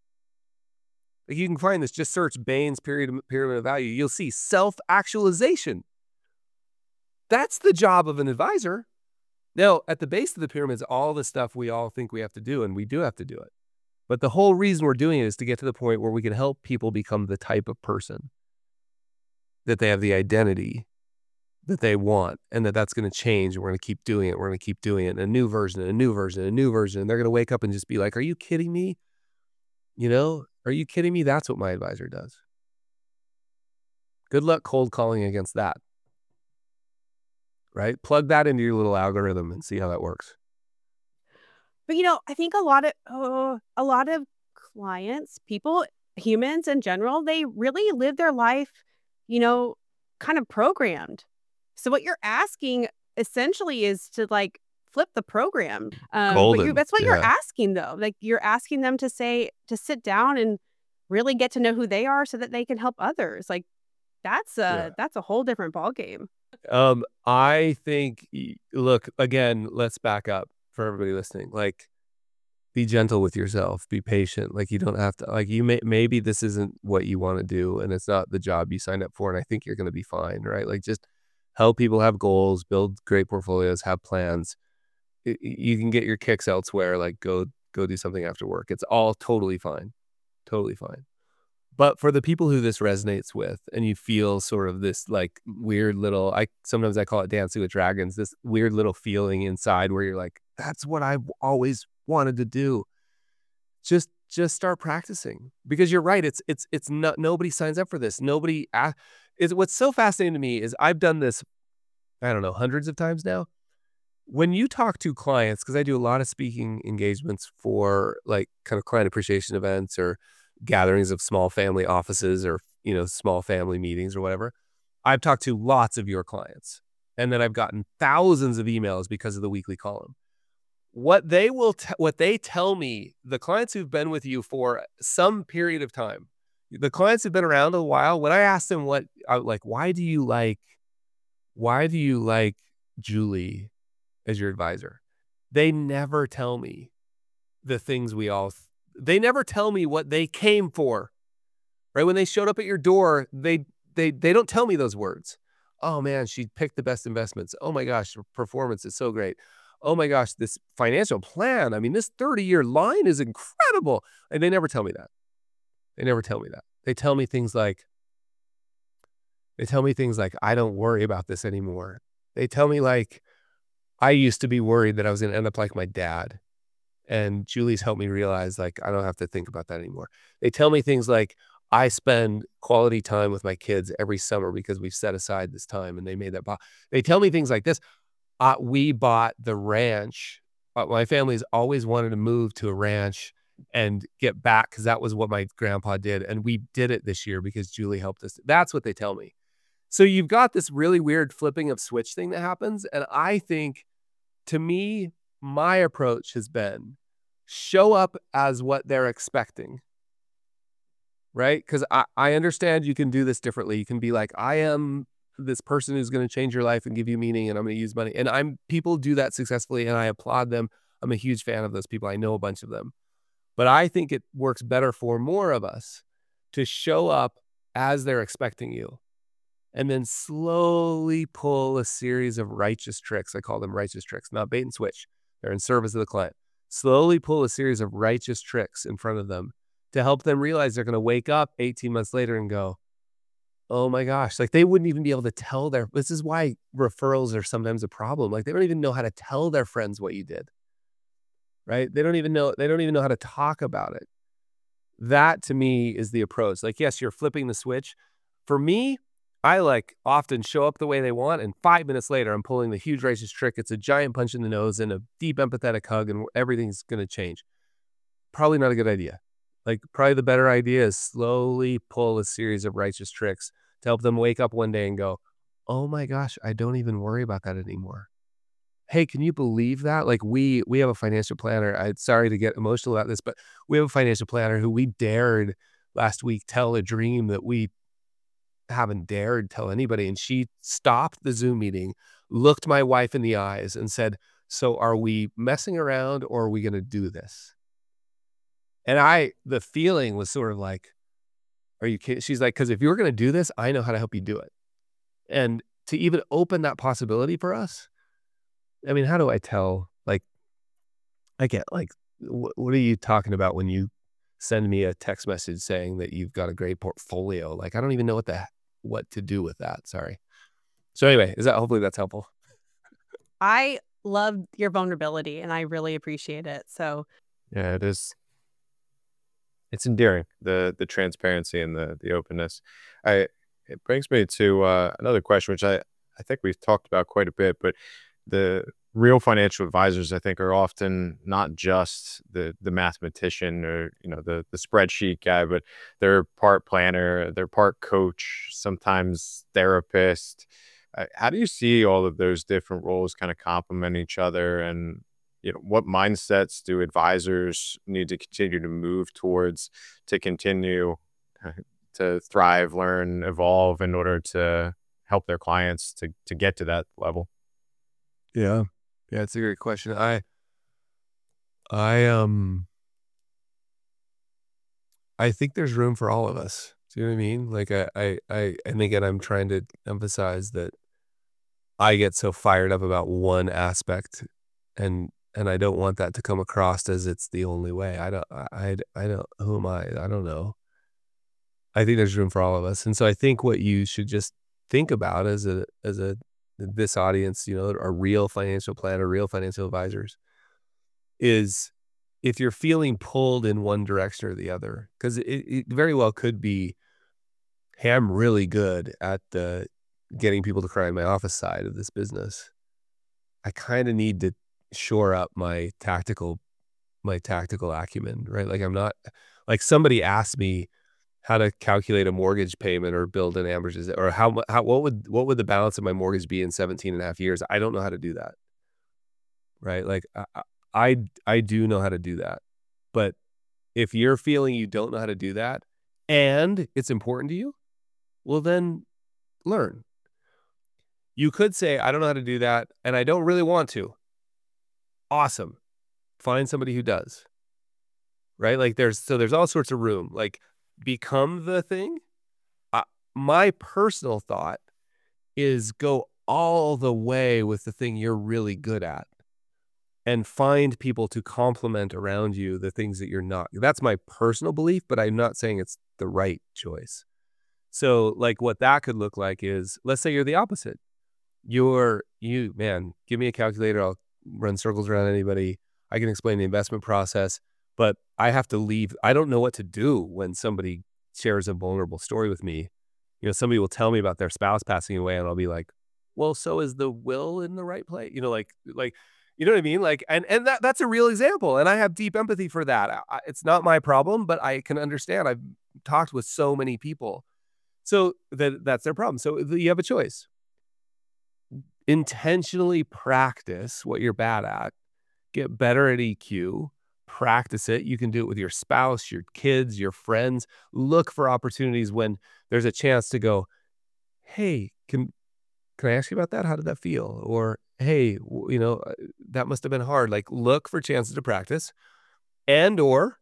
Like, you can find this, just search Bain's pyramid, pyramid of value. You'll see self-actualization. That's the job of an advisor. Now, at the base of the pyramid is all the stuff we all think we have to do, and we do have to do it. But the whole reason we're doing it is to get to the point where we can help people become the type of person that they have the identity that they want, and that that's going to change. And we're going to keep doing it. We're going to keep doing it. And a new version, and a new version, and a new version. And they're going to wake up and just be like, are you kidding me? You know, are you kidding me? That's what my advisor does. Good luck cold calling against that. Right? Plug that into your little algorithm and see how that works. But, you know, I think a lot of uh, a lot of clients, people, humans in general, they really live their life, you know, kind of programmed. So what you're asking essentially is to, like, flip the program. Um, but you, Golden. that's what you're Yeah. asking, though. Like, you're asking them to say, to sit down and really get to know who they are so that they can help others. Like, that's a Yeah. that's a whole different ballgame. Um, I think, y- look, again, let's back up for everybody listening. Like, be gentle with yourself, be patient. Like, you don't have to, like, you may, maybe this isn't what you want to do and it's not the job you signed up for. And I think you're going to be fine, right? Like, just help people have goals, build great portfolios, have plans. Y- y- You can get your kicks elsewhere. Like, go, go do something after work. It's all totally fine. Totally fine. But for the people who this resonates with, and you feel sort of this like weird little, I sometimes I call it dancing with dragons, this weird little feeling inside where you're like, that's what I've always wanted to do. Just just start practicing, because you're right. It's it's it's not, nobody signs up for this. Nobody a- is. What's so fascinating to me is I've done this, I don't know, hundreds of times now. When you talk to clients, because I do a lot of speaking engagements for like kind of client appreciation events or gatherings of small family offices, or, you know, small family meetings or whatever. I've talked to lots of your clients, and then I've gotten thousands of emails because of the weekly column. What they will, t- what they tell me, the clients who've been with you for some period of time, the clients who've been around a while, when I ask them what, I, like, why do you like, why do you like Julie as your advisor? They never tell me the things we all, th- they never tell me what they came for, right? When they showed up at your door, they, they, they don't tell me those words. Oh man, she picked the best investments. Oh my gosh, her performance is so great. Oh my gosh, this financial plan, I mean, this thirty year line is incredible. And they never tell me that. They never tell me that. They tell me things like, they tell me things like, I don't worry about this anymore. They tell me like, I used to be worried that I was going to end up like my dad. And Julie's helped me realize, like, I don't have to think about that anymore. They tell me things like, I spend quality time with my kids every summer because we've set aside this time and they made that. Bo-. They tell me things like this. uh, we bought the ranch. Uh, my family's always wanted to move to a ranch and get back because that was what my grandpa did. And we did it this year because Julie helped us. That's what they tell me. So you've got this really weird flipping of switch thing that happens. And I think, to me, my approach has been show up as what they're expecting, right? Because I, I understand you can do this differently. You can be like, I am this person who's going to change your life and give you meaning, and I'm going to use money. And I'm people do that successfully, and I applaud them. I'm a huge fan of those people. I know a bunch of them. But I think it works better for more of us to show up as they're expecting you, and then slowly pull a series of righteous tricks. I call them righteous tricks, not bait and switch. They're in service of the client. Slowly pull a series of righteous tricks in front of them to help them realize they're going to wake up eighteen months later and go, oh my gosh, like they wouldn't even be able to tell their, this is why referrals are sometimes a problem. Like they don't even know how to tell their friends what you did, right? They don't even know, they don't even know how to talk about it. That to me is the approach. Like, yes, you're flipping the switch. For me, I like often show up the way they want, and five minutes later, I'm pulling the huge righteous trick. It's a giant punch in the nose and a deep empathetic hug, and everything's going to change. Probably not a good idea. Like, probably the better idea is slowly pull a series of righteous tricks to help them wake up one day and go, oh my gosh, I don't even worry about that anymore. Hey, can you believe that? Like we we have a financial planner. I'm sorry to get emotional about this, but we have a financial planner who we dared last week tell a dream that we haven't dared tell anybody. And she stopped the Zoom meeting, looked my wife in the eyes and said, so are we messing around or are we going to do this? And I, the feeling was sort of like, are you kidding? She's like, because if you're going to do this, I know how to help you do it. And to even open that possibility for us, I mean, how do I tell? Like, I get like, wh- what are you talking about when you send me a text message saying that you've got a great portfolio? Like, I don't even know what the what to do with that. Sorry. So anyway, is that hopefully that's helpful? I love your vulnerability and I really appreciate it. So Yeah, it is. It's endearing, the the transparency and the the openness. I it brings me to uh, another question, which I, I think we've talked about quite a bit, but the real financial advisors, I think, are often not just the the mathematician or you know the the spreadsheet guy, but they're part planner, they're part coach, sometimes therapist. Uh, how do you see all of those different roles kind of complement each other, and you know what mindsets do advisors need to continue to move towards to continue uh, to thrive, learn, evolve in order to help their clients to to get to that level? Yeah. Yeah, it's a great question. I I um I think there's room for all of us. Do you know what I mean? Like I I I and again I'm trying to emphasize that I get so fired up about one aspect, and and I don't want that to come across as it's the only way. I don't I I, I don't who am I? I don't know. I think there's room for all of us. And so I think what you should just think about as a as a this audience, you know, are real financial planner, real financial advisors, is if you're feeling pulled in one direction or the other, because it, it very well could be, hey, I'm really good at the getting people to cry in my office side of this business. I kind of need to shore up my tactical, my tactical acumen, right? Like I'm not, like somebody asked me how to calculate a mortgage payment or build an amortization, or how, mu- how, what would, what would the balance of my mortgage be in seventeen and a half years? I don't know how to do that. Right. Like I, I, I do know how to do that. But if you're feeling you don't know how to do that and it's important to you, well, then learn. You could say, I don't know how to do that and I don't really want to. Awesome. Find somebody who does. Right. Like there's, so there's all sorts of room. Like become the thing. Uh, my personal thought is go all the way with the thing you're really good at and find people to complement around you the things that you're not. That's my personal belief, but I'm not saying it's the right choice. So like what that could look like is, let's say you're the opposite. You're, you, man, give me a calculator. I'll run circles around anybody. I can explain the investment process, but I have to leave. I don't know what to do when somebody shares a vulnerable story with me. You know, somebody will tell me about their spouse passing away and I'll be like, well, so is the will in the right place? You know, like, like, you know what I mean? Like, and, and that, that's a real example. And I have deep empathy for that. I, I- it's not my problem, but I can understand. I've talked with so many people. So that that's their problem. So you have a choice. Intentionally practice what you're bad at, get better at E Q, practice it. You can do it with your spouse, your kids, your friends. Look for opportunities when there's a chance to go, hey, can, can I ask you about that? How did that feel? Or, hey, w- you know, uh, that must have been hard. Like, look for chances to practice, and or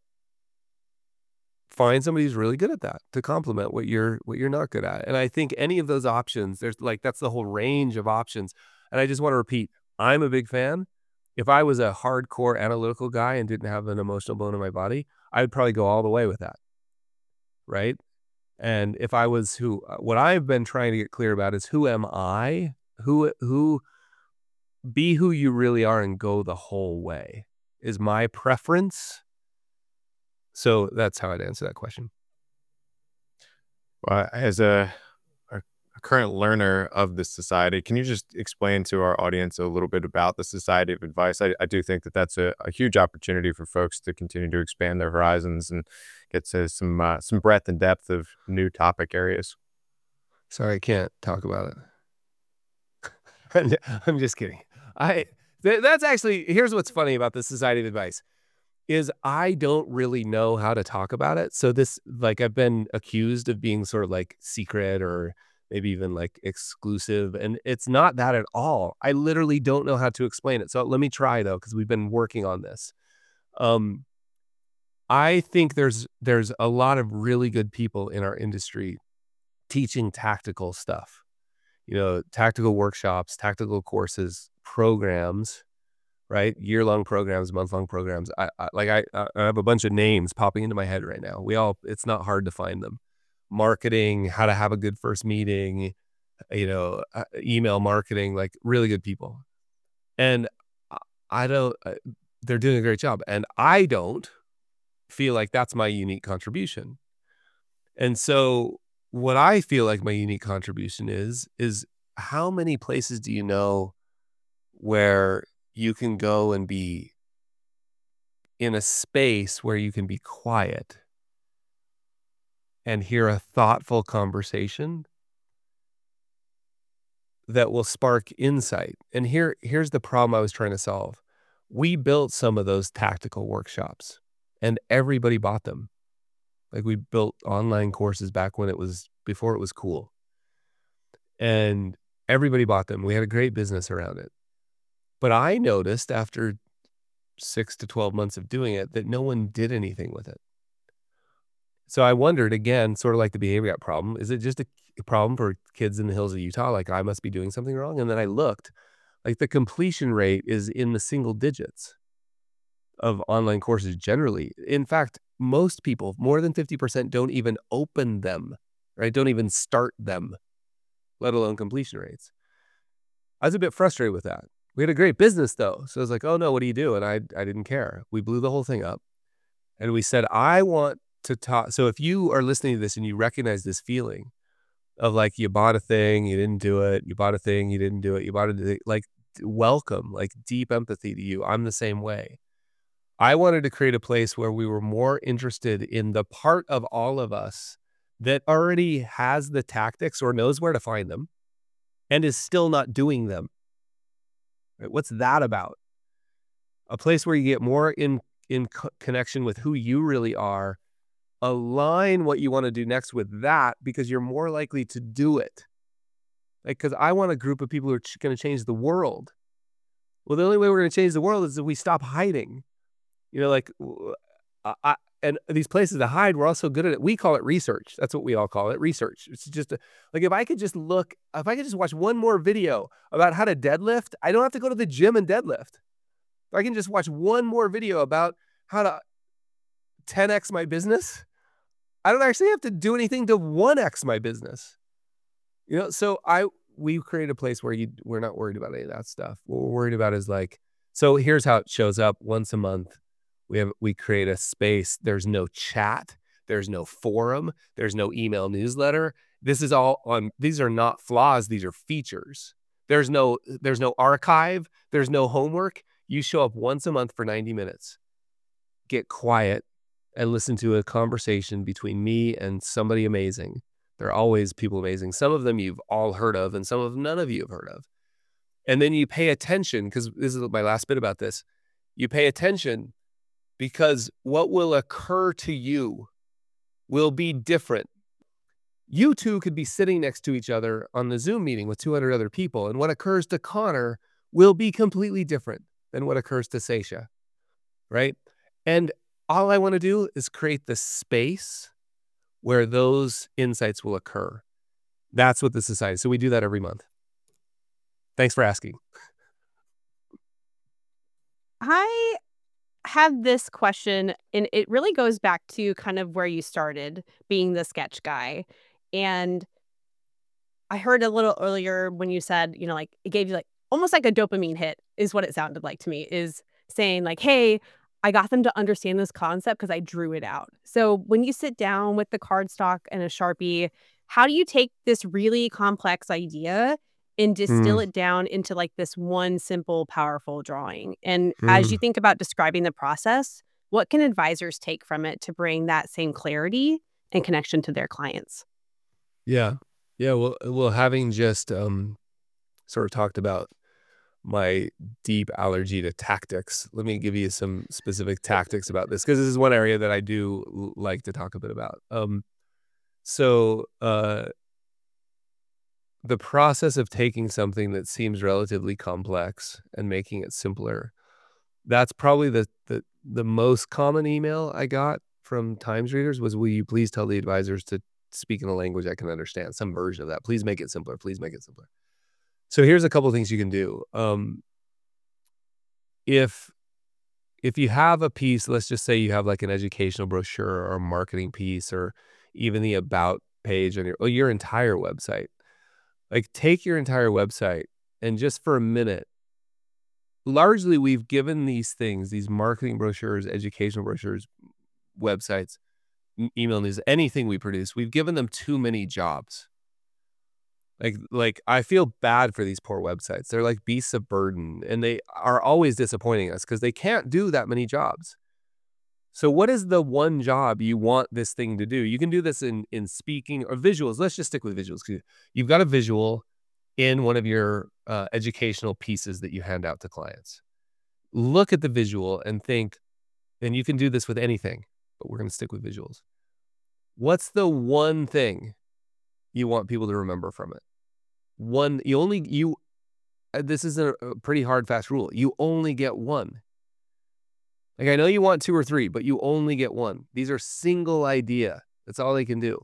find somebody who's really good at that to complement what you're what you're not good at. And I think any of those options, there's like that's the whole range of options. And I just want to repeat, I'm a big fan. If I was a hardcore analytical guy and didn't have an emotional bone in my body, I would probably go all the way with that. Right? And if I was who uh, what I've been trying to get clear about is who am I? Who who be who you really are and go the whole way is my preference. So that's how I'd answer that question. Uh, as a, a, a current learner of this society, can you just explain to our audience a little bit about the Society of Advice? I, I do think that that's a, a huge opportunity for folks to continue to expand their horizons and get to some uh, some breadth and depth of new topic areas. Sorry, I can't talk about it. I'm just kidding. I th- that's actually, here's what's funny about the Society of Advice is I don't really know how to talk about it. So this, like, I've been accused of being sort of like secret or maybe even like exclusive, and it's not that at all. I literally don't know how to explain it. So let me try though, because we've been working on this. Um, I think there's there's a lot of really good people in our industry teaching tactical stuff. You know, tactical workshops, tactical courses, programs, right? Year-long programs, month-long programs. I, I like I I have a bunch of names popping into my head right now. We all, it's not hard to find them. Marketing, how to have a good first meeting, you know, uh, email marketing, like really good people. And I I don't, uh, they're doing a great job. And I don't feel like that's my unique contribution. And so what I feel like my unique contribution is, is how many places do you know where you can go and be in a space where you can be quiet and hear a thoughtful conversation that will spark insight. And here, here's the problem I was trying to solve. We built some of those tactical workshops and everybody bought them. Like, we built online courses back when it was, before it was cool. And everybody bought them. We had a great business around it. But I noticed after six to twelve months of doing it that no one did anything with it. So I wondered again, sort of like the behavior gap problem, is it just a problem for kids in the hills of Utah? Like, I must be doing something wrong. And then I looked, like, the completion rate is in the single digits of online courses generally. In fact, most people, more than fifty percent, don't even open them, right? Don't even start them, let alone completion rates. I was a bit frustrated with that. We had a great business though. So I was like, oh no, what do you do? And I, I didn't care. We blew the whole thing up. And we said, I want to talk. So if you are listening to this and you recognize this feeling of like, you bought a thing, you didn't do it. You bought a thing, you didn't do it. You bought it, like, welcome, like, deep empathy to you. I'm the same way. I wanted to create a place where we were more interested in the part of all of us that already has the tactics or knows where to find them and is still not doing them. Right? What's that about? A place where you get more in, in co- connection with who you really are, align what you want to do next with that, because you're more likely to do it. Like, because I want a group of people who are ch- going to change the world. Well, the only way we're going to change the world is if we stop hiding. You know, like, I, I, and these places to hide, we're also good at it. We call it research. That's what we all call it, research. It's just a, like, if I could just look, if I could just watch one more video about how to deadlift, I don't have to go to the gym and deadlift. If I can just watch one more video about how to ten X my business, I don't actually have to do anything to one X my business. You know, so I, we create a place where you, we're not worried about any of that stuff. What we're worried about is like, so here's how it shows up once a month. We have, we create a space. There's no chat. There's no forum. There's no email newsletter. This is all on, these are not flaws. These are features. There's no there's no archive. There's no homework. You show up once a month for ninety minutes. Get quiet and listen to a conversation between me and somebody amazing. There are always people amazing. Some of them you've all heard of, and some of them none of you have heard of. And then you pay attention, because this is my last bit about this. You pay attention because what will occur to you will be different. You two could be sitting next to each other on the Zoom meeting with two hundred other people, and what occurs to Connor will be completely different than what occurs to Seisha, right? And all I want to do is create the space where those insights will occur. That's what this is. So we do that every month. Thanks for asking. I have this question, and it really goes back to kind of where you started, being the sketch guy. And I heard a little earlier when you said, you know, like it gave you like almost like a dopamine hit is what it sounded like to me, is saying like, hey, I got them to understand this concept because I drew it out. So when you sit down with the cardstock and a Sharpie, how do you take this really complex idea and distill Mm, it down into like this one simple, powerful drawing? And as you mm. think about describing the process, what can advisors take from it to bring that same clarity and connection to their clients? Yeah. Yeah. Well, well, having just um, sort of talked about my deep allergy to tactics, let me give you some specific tactics about this, because this is one area that I do l- like to talk a bit about. Um, so uh, the process of taking something that seems relatively complex and making it simpler, that's probably the the, the most common email I got from Times readers was, will you please tell the advisors to speak in a language I can understand, some version of that. Please make it simpler. Please make it simpler. So here's a couple of things you can do. Um, if if you have a piece, let's just say you have like an educational brochure or a marketing piece, or even the about page on your, or your entire website, like take your entire website and just for a minute, largely we've given these things, these marketing brochures, educational brochures, websites, e- email news, anything we produce, we've given them too many jobs. Like, like I feel bad for these poor websites. They're like beasts of burden, and they are always disappointing us because they can't do that many jobs. So what is the one job you want this thing to do? You can do this in in speaking or visuals. Let's just stick with visuals, 'cause you've got a visual in one of your uh, educational pieces that you hand out to clients. Look at the visual and think, and you can do this with anything, but we're going to stick with visuals. What's the one thing you want people to remember from it? One, you only, you, uh, this is a, a pretty hard, fast rule. You only get one. Like, I know you want two or three, but you only get one. These are single idea. That's all they can do.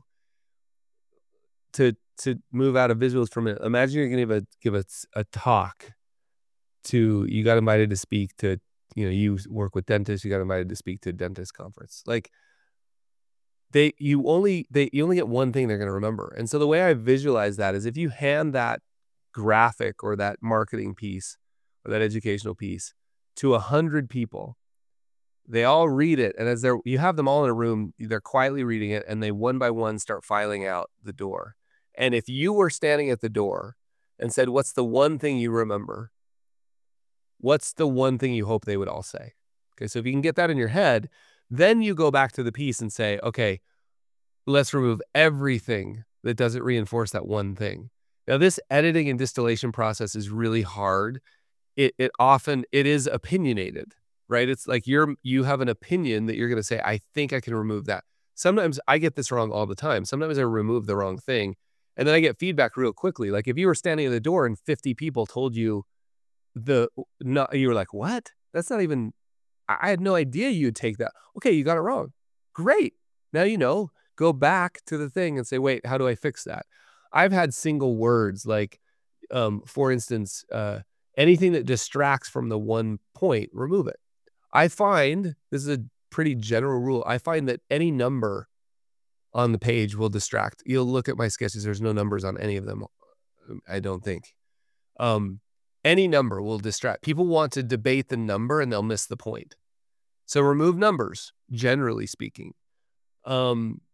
To to move out of visuals for a minute, imagine you're going to give a give a, a talk to, you got invited to speak to, you know, you work with dentists, you got invited to speak to a dentist conference. Like, they, you only, they, you only get one thing they're going to remember. And so the way I visualize that is if you hand that graphic or that marketing piece or that educational piece to a hundred people, they all read it. And as they're, you have them all in a room, they're quietly reading it, and they one by one start filing out the door. And if you were standing at the door and said, what's the one thing you remember? What's the one thing you hope they would all say? Okay, so if you can get that in your head, then you go back to the piece and say, okay, let's remove everything that doesn't reinforce that one thing. Now, this editing and distillation process is really hard. It it often, it is opinionated, right? It's like you're, you have an opinion that you're going to say, I think I can remove that. Sometimes I get this wrong all the time. Sometimes I remove the wrong thing, and then I get feedback real quickly. Like if you were standing at the door and fifty people told you the, no, you were like, what? That's not even, I I had no idea you'd take that. Okay, you got it wrong. Great. Now you know, go back to the thing and say, wait, how do I fix that? I've had single words like, um, for instance, uh, anything that distracts from the one point, remove it. I find, this is a pretty general rule, I find that any number on the page will distract. You'll look at my sketches, there's no numbers on any of them, I don't think. Um, any number will distract. People want to debate the number and they'll miss the point. So remove numbers, generally speaking. Um,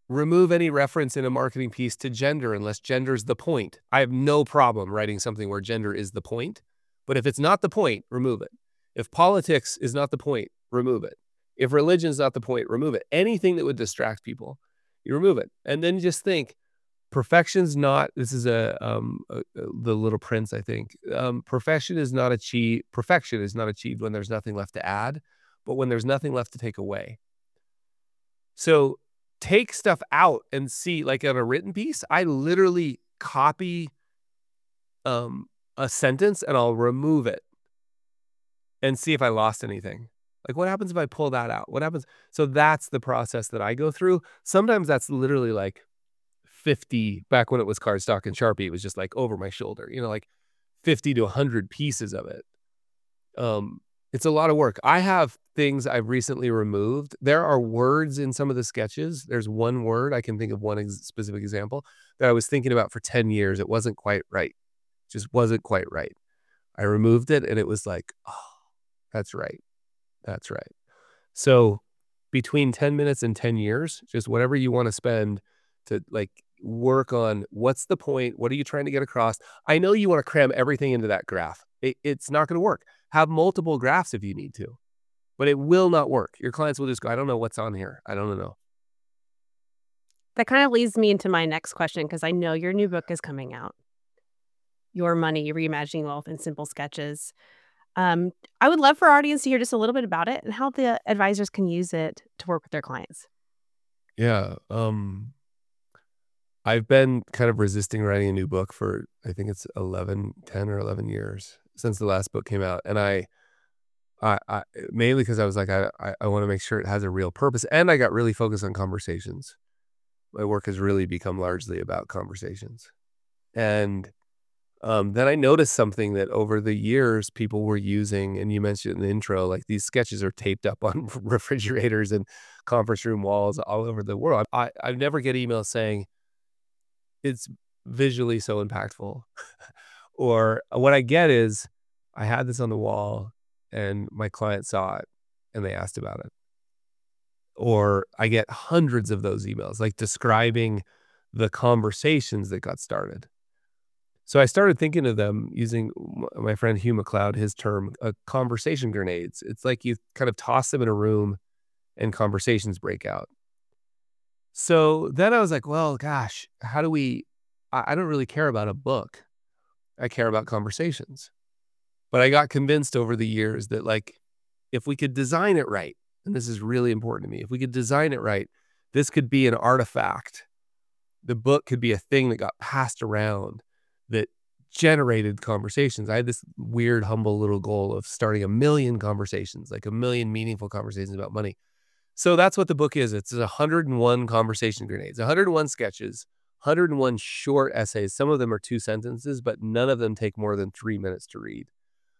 remove any reference in a marketing piece to gender unless gender is the point. I have no problem writing something where gender is the point, but if it's not the point, remove it. If politics is not the point, remove it. If religion is not the point, remove it. Anything that would distract people, you remove it. And then just think, perfection's not, this is a, um, a, a the Little Prince, I think. Um, perfection is not achieved, perfection is not achieved when there's nothing left to add, but when there's nothing left to take away. So take stuff out and see, like on a written piece, I literally copy um, a sentence and I'll remove it and see if I lost anything. Like, what happens if I pull that out? What happens? So that's the process that I go through. Sometimes that's literally like fifty, back when it was cardstock and Sharpie, it was just like over my shoulder, you know, like fifty to one hundred pieces of it. Um, it's a lot of work. I have things I've recently removed. There are words in some of the sketches. There's one word, I can think of one ex specific example, that I was thinking about for ten years. It wasn't quite right. Just wasn't quite right. I removed it and it was like, oh, that's right. That's right. So between ten minutes and ten years, just whatever you want to spend to like work on what's the point? What are you trying to get across? I know you want to cram everything into that graph. It, it's not going to work. Have multiple graphs if you need to, but it will not work. Your clients will just go, I don't know what's on here. I don't know. That kind of leads me into my next question, because I know your new book is coming out. Your Money, Reimagining Wealth in Simple Sketches. Um, I would love for our audience to hear just a little bit about it and how the advisors can use it to work with their clients. Yeah. Um, I've been kind of resisting writing a new book for, I think it's eleven, ten or eleven years since the last book came out. And I, I, I mainly because I was like, I, I, I want to make sure it has a real purpose. And I got really focused on conversations. My work has really become largely about conversations. And um, then I noticed something that over the years people were using, and you mentioned in the intro, like these sketches are taped up on refrigerators and conference room walls all over the world. I, I never get emails saying it's visually so impactful. Or what I get is, I had this on the wall and my client saw it and they asked about it. Or I get hundreds of those emails, like describing the conversations that got started. So I started thinking of them using my friend Hugh MacLeod, his term, uh, conversation grenades. It's like you kind of toss them in a room and conversations break out. So then I was like, well, gosh, how do we, I, I don't really care about a book. I care about conversations. But I got convinced over the years that, like, if we could design it right, and this is really important to me, if we could design it right, this could be an artifact. The book could be a thing that got passed around that generated conversations. I had this weird, humble little goal of starting a million conversations, like a million meaningful conversations about money. So that's what the book is. It's one hundred one conversation grenades, one hundred one sketches, one hundred one short essays. Some of them are two sentences, but none of them take more than three minutes to read.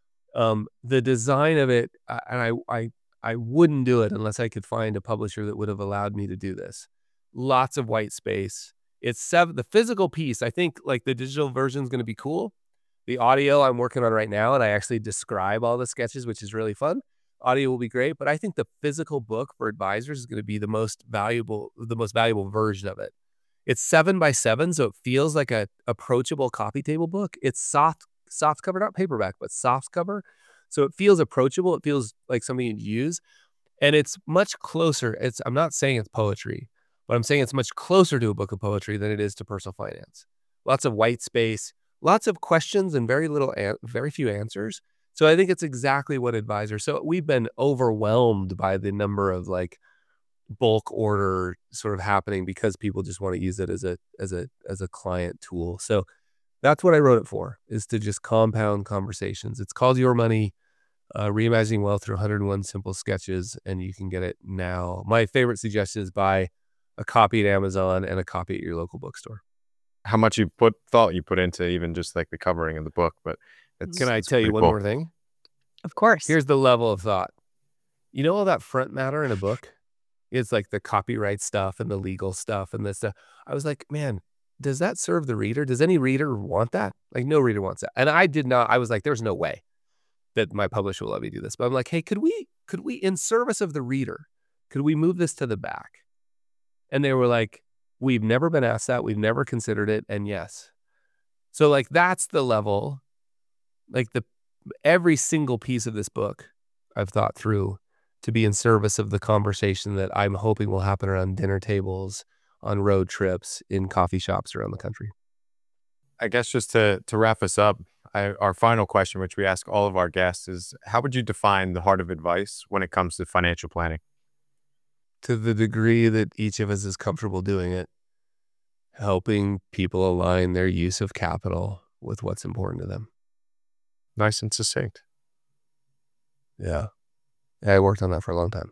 Um, the design of it, uh, and I, I, I wouldn't do it unless I could find a publisher that would have allowed me to do this. Lots of white space. It's seven, the physical piece. I think like the digital version is going to be cool. The audio I'm working on right now, and I actually describe all the sketches, which is really fun. Audio will be great, but I think the physical book for advisors is going to be the most valuable, the most valuable version of it. It's seven by seven, so it feels like a approachable coffee table book. It's soft, soft cover, not paperback, but soft cover. So it feels approachable. It feels like something you'd use. And it's much closer. It's, I'm not saying it's poetry, but I'm saying it's much closer to a book of poetry than it is to personal finance. Lots of white space, lots of questions and very little, very few answers. So I think it's exactly what advisors, so we've been overwhelmed by the number of like bulk order sort of happening because people just want to use it as a, as a, as a client tool. So that's what I wrote it for, is to just compound conversations. It's called Your Money, uh, Reimagining Wealth through one hundred one Simple Sketches, and you can get it now. My favorite suggestion is buy a copy at Amazon and a copy at your local bookstore. How much you put thought you put into even just like the covering of the book, but it's, can I it's tell you one cool. more thing? Of course. Here's the level of thought. You know all that front matter in a book? It's like the copyright stuff and the legal stuff and this stuff. I was like, man, does that serve the reader? Does any reader want that? Like, no reader wants that. And I did not, I was like, there's no way that my publisher will let me do this. But I'm like, hey, could we, could we, in service of the reader, could we move this to the back? And they were like, we've never been asked that. We've never considered it. And yes. So like, that's the level, like the, every single piece of this book I've thought through to be in service of the conversation that I'm hoping will happen around dinner tables, on road trips, in coffee shops around the country. I guess just to, to wrap us up, I, our final question, which we ask all of our guests, is how would you define the heart of advice when it comes to financial planning? To the degree that each of us is comfortable doing it, helping people align their use of capital with what's important to them. Nice and succinct. Yeah. Yeah, I worked on that for a long time.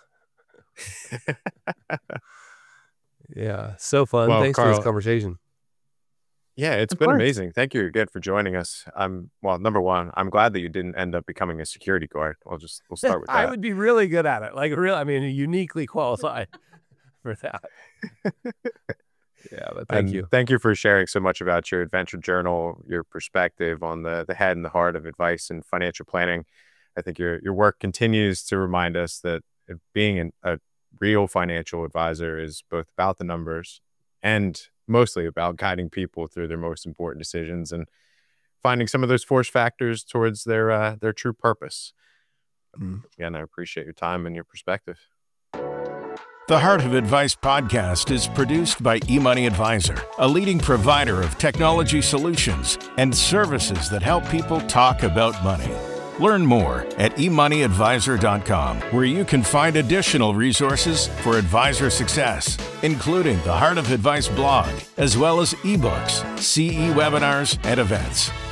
Yeah, so fun. Well, Thanks Carl, for this conversation. Yeah, it's Of been course. amazing. Thank you again for joining us. I'm well, number one, I'm glad that you didn't end up becoming a security guard. We'll just we'll start with that. I would be really good at it. Like real, I mean, uniquely qualified for that. Yeah, but thank And you. Thank you for sharing so much about your adventure journal, your perspective on the the head and the heart of advice and financial planning. I think your your work continues to remind us that being an, a real financial advisor is both about the numbers and mostly about guiding people through their most important decisions and finding some of those force factors towards their uh, their true purpose. Mm. Again, I appreciate your time and your perspective. The Heart of Advice podcast is produced by eMoney Advisor, a leading provider of technology solutions and services that help people talk about money. Learn more at e money advisor dot com, where you can find additional resources for advisor success, including the Heart of Advice blog, as well as ebooks, C E webinars, and events.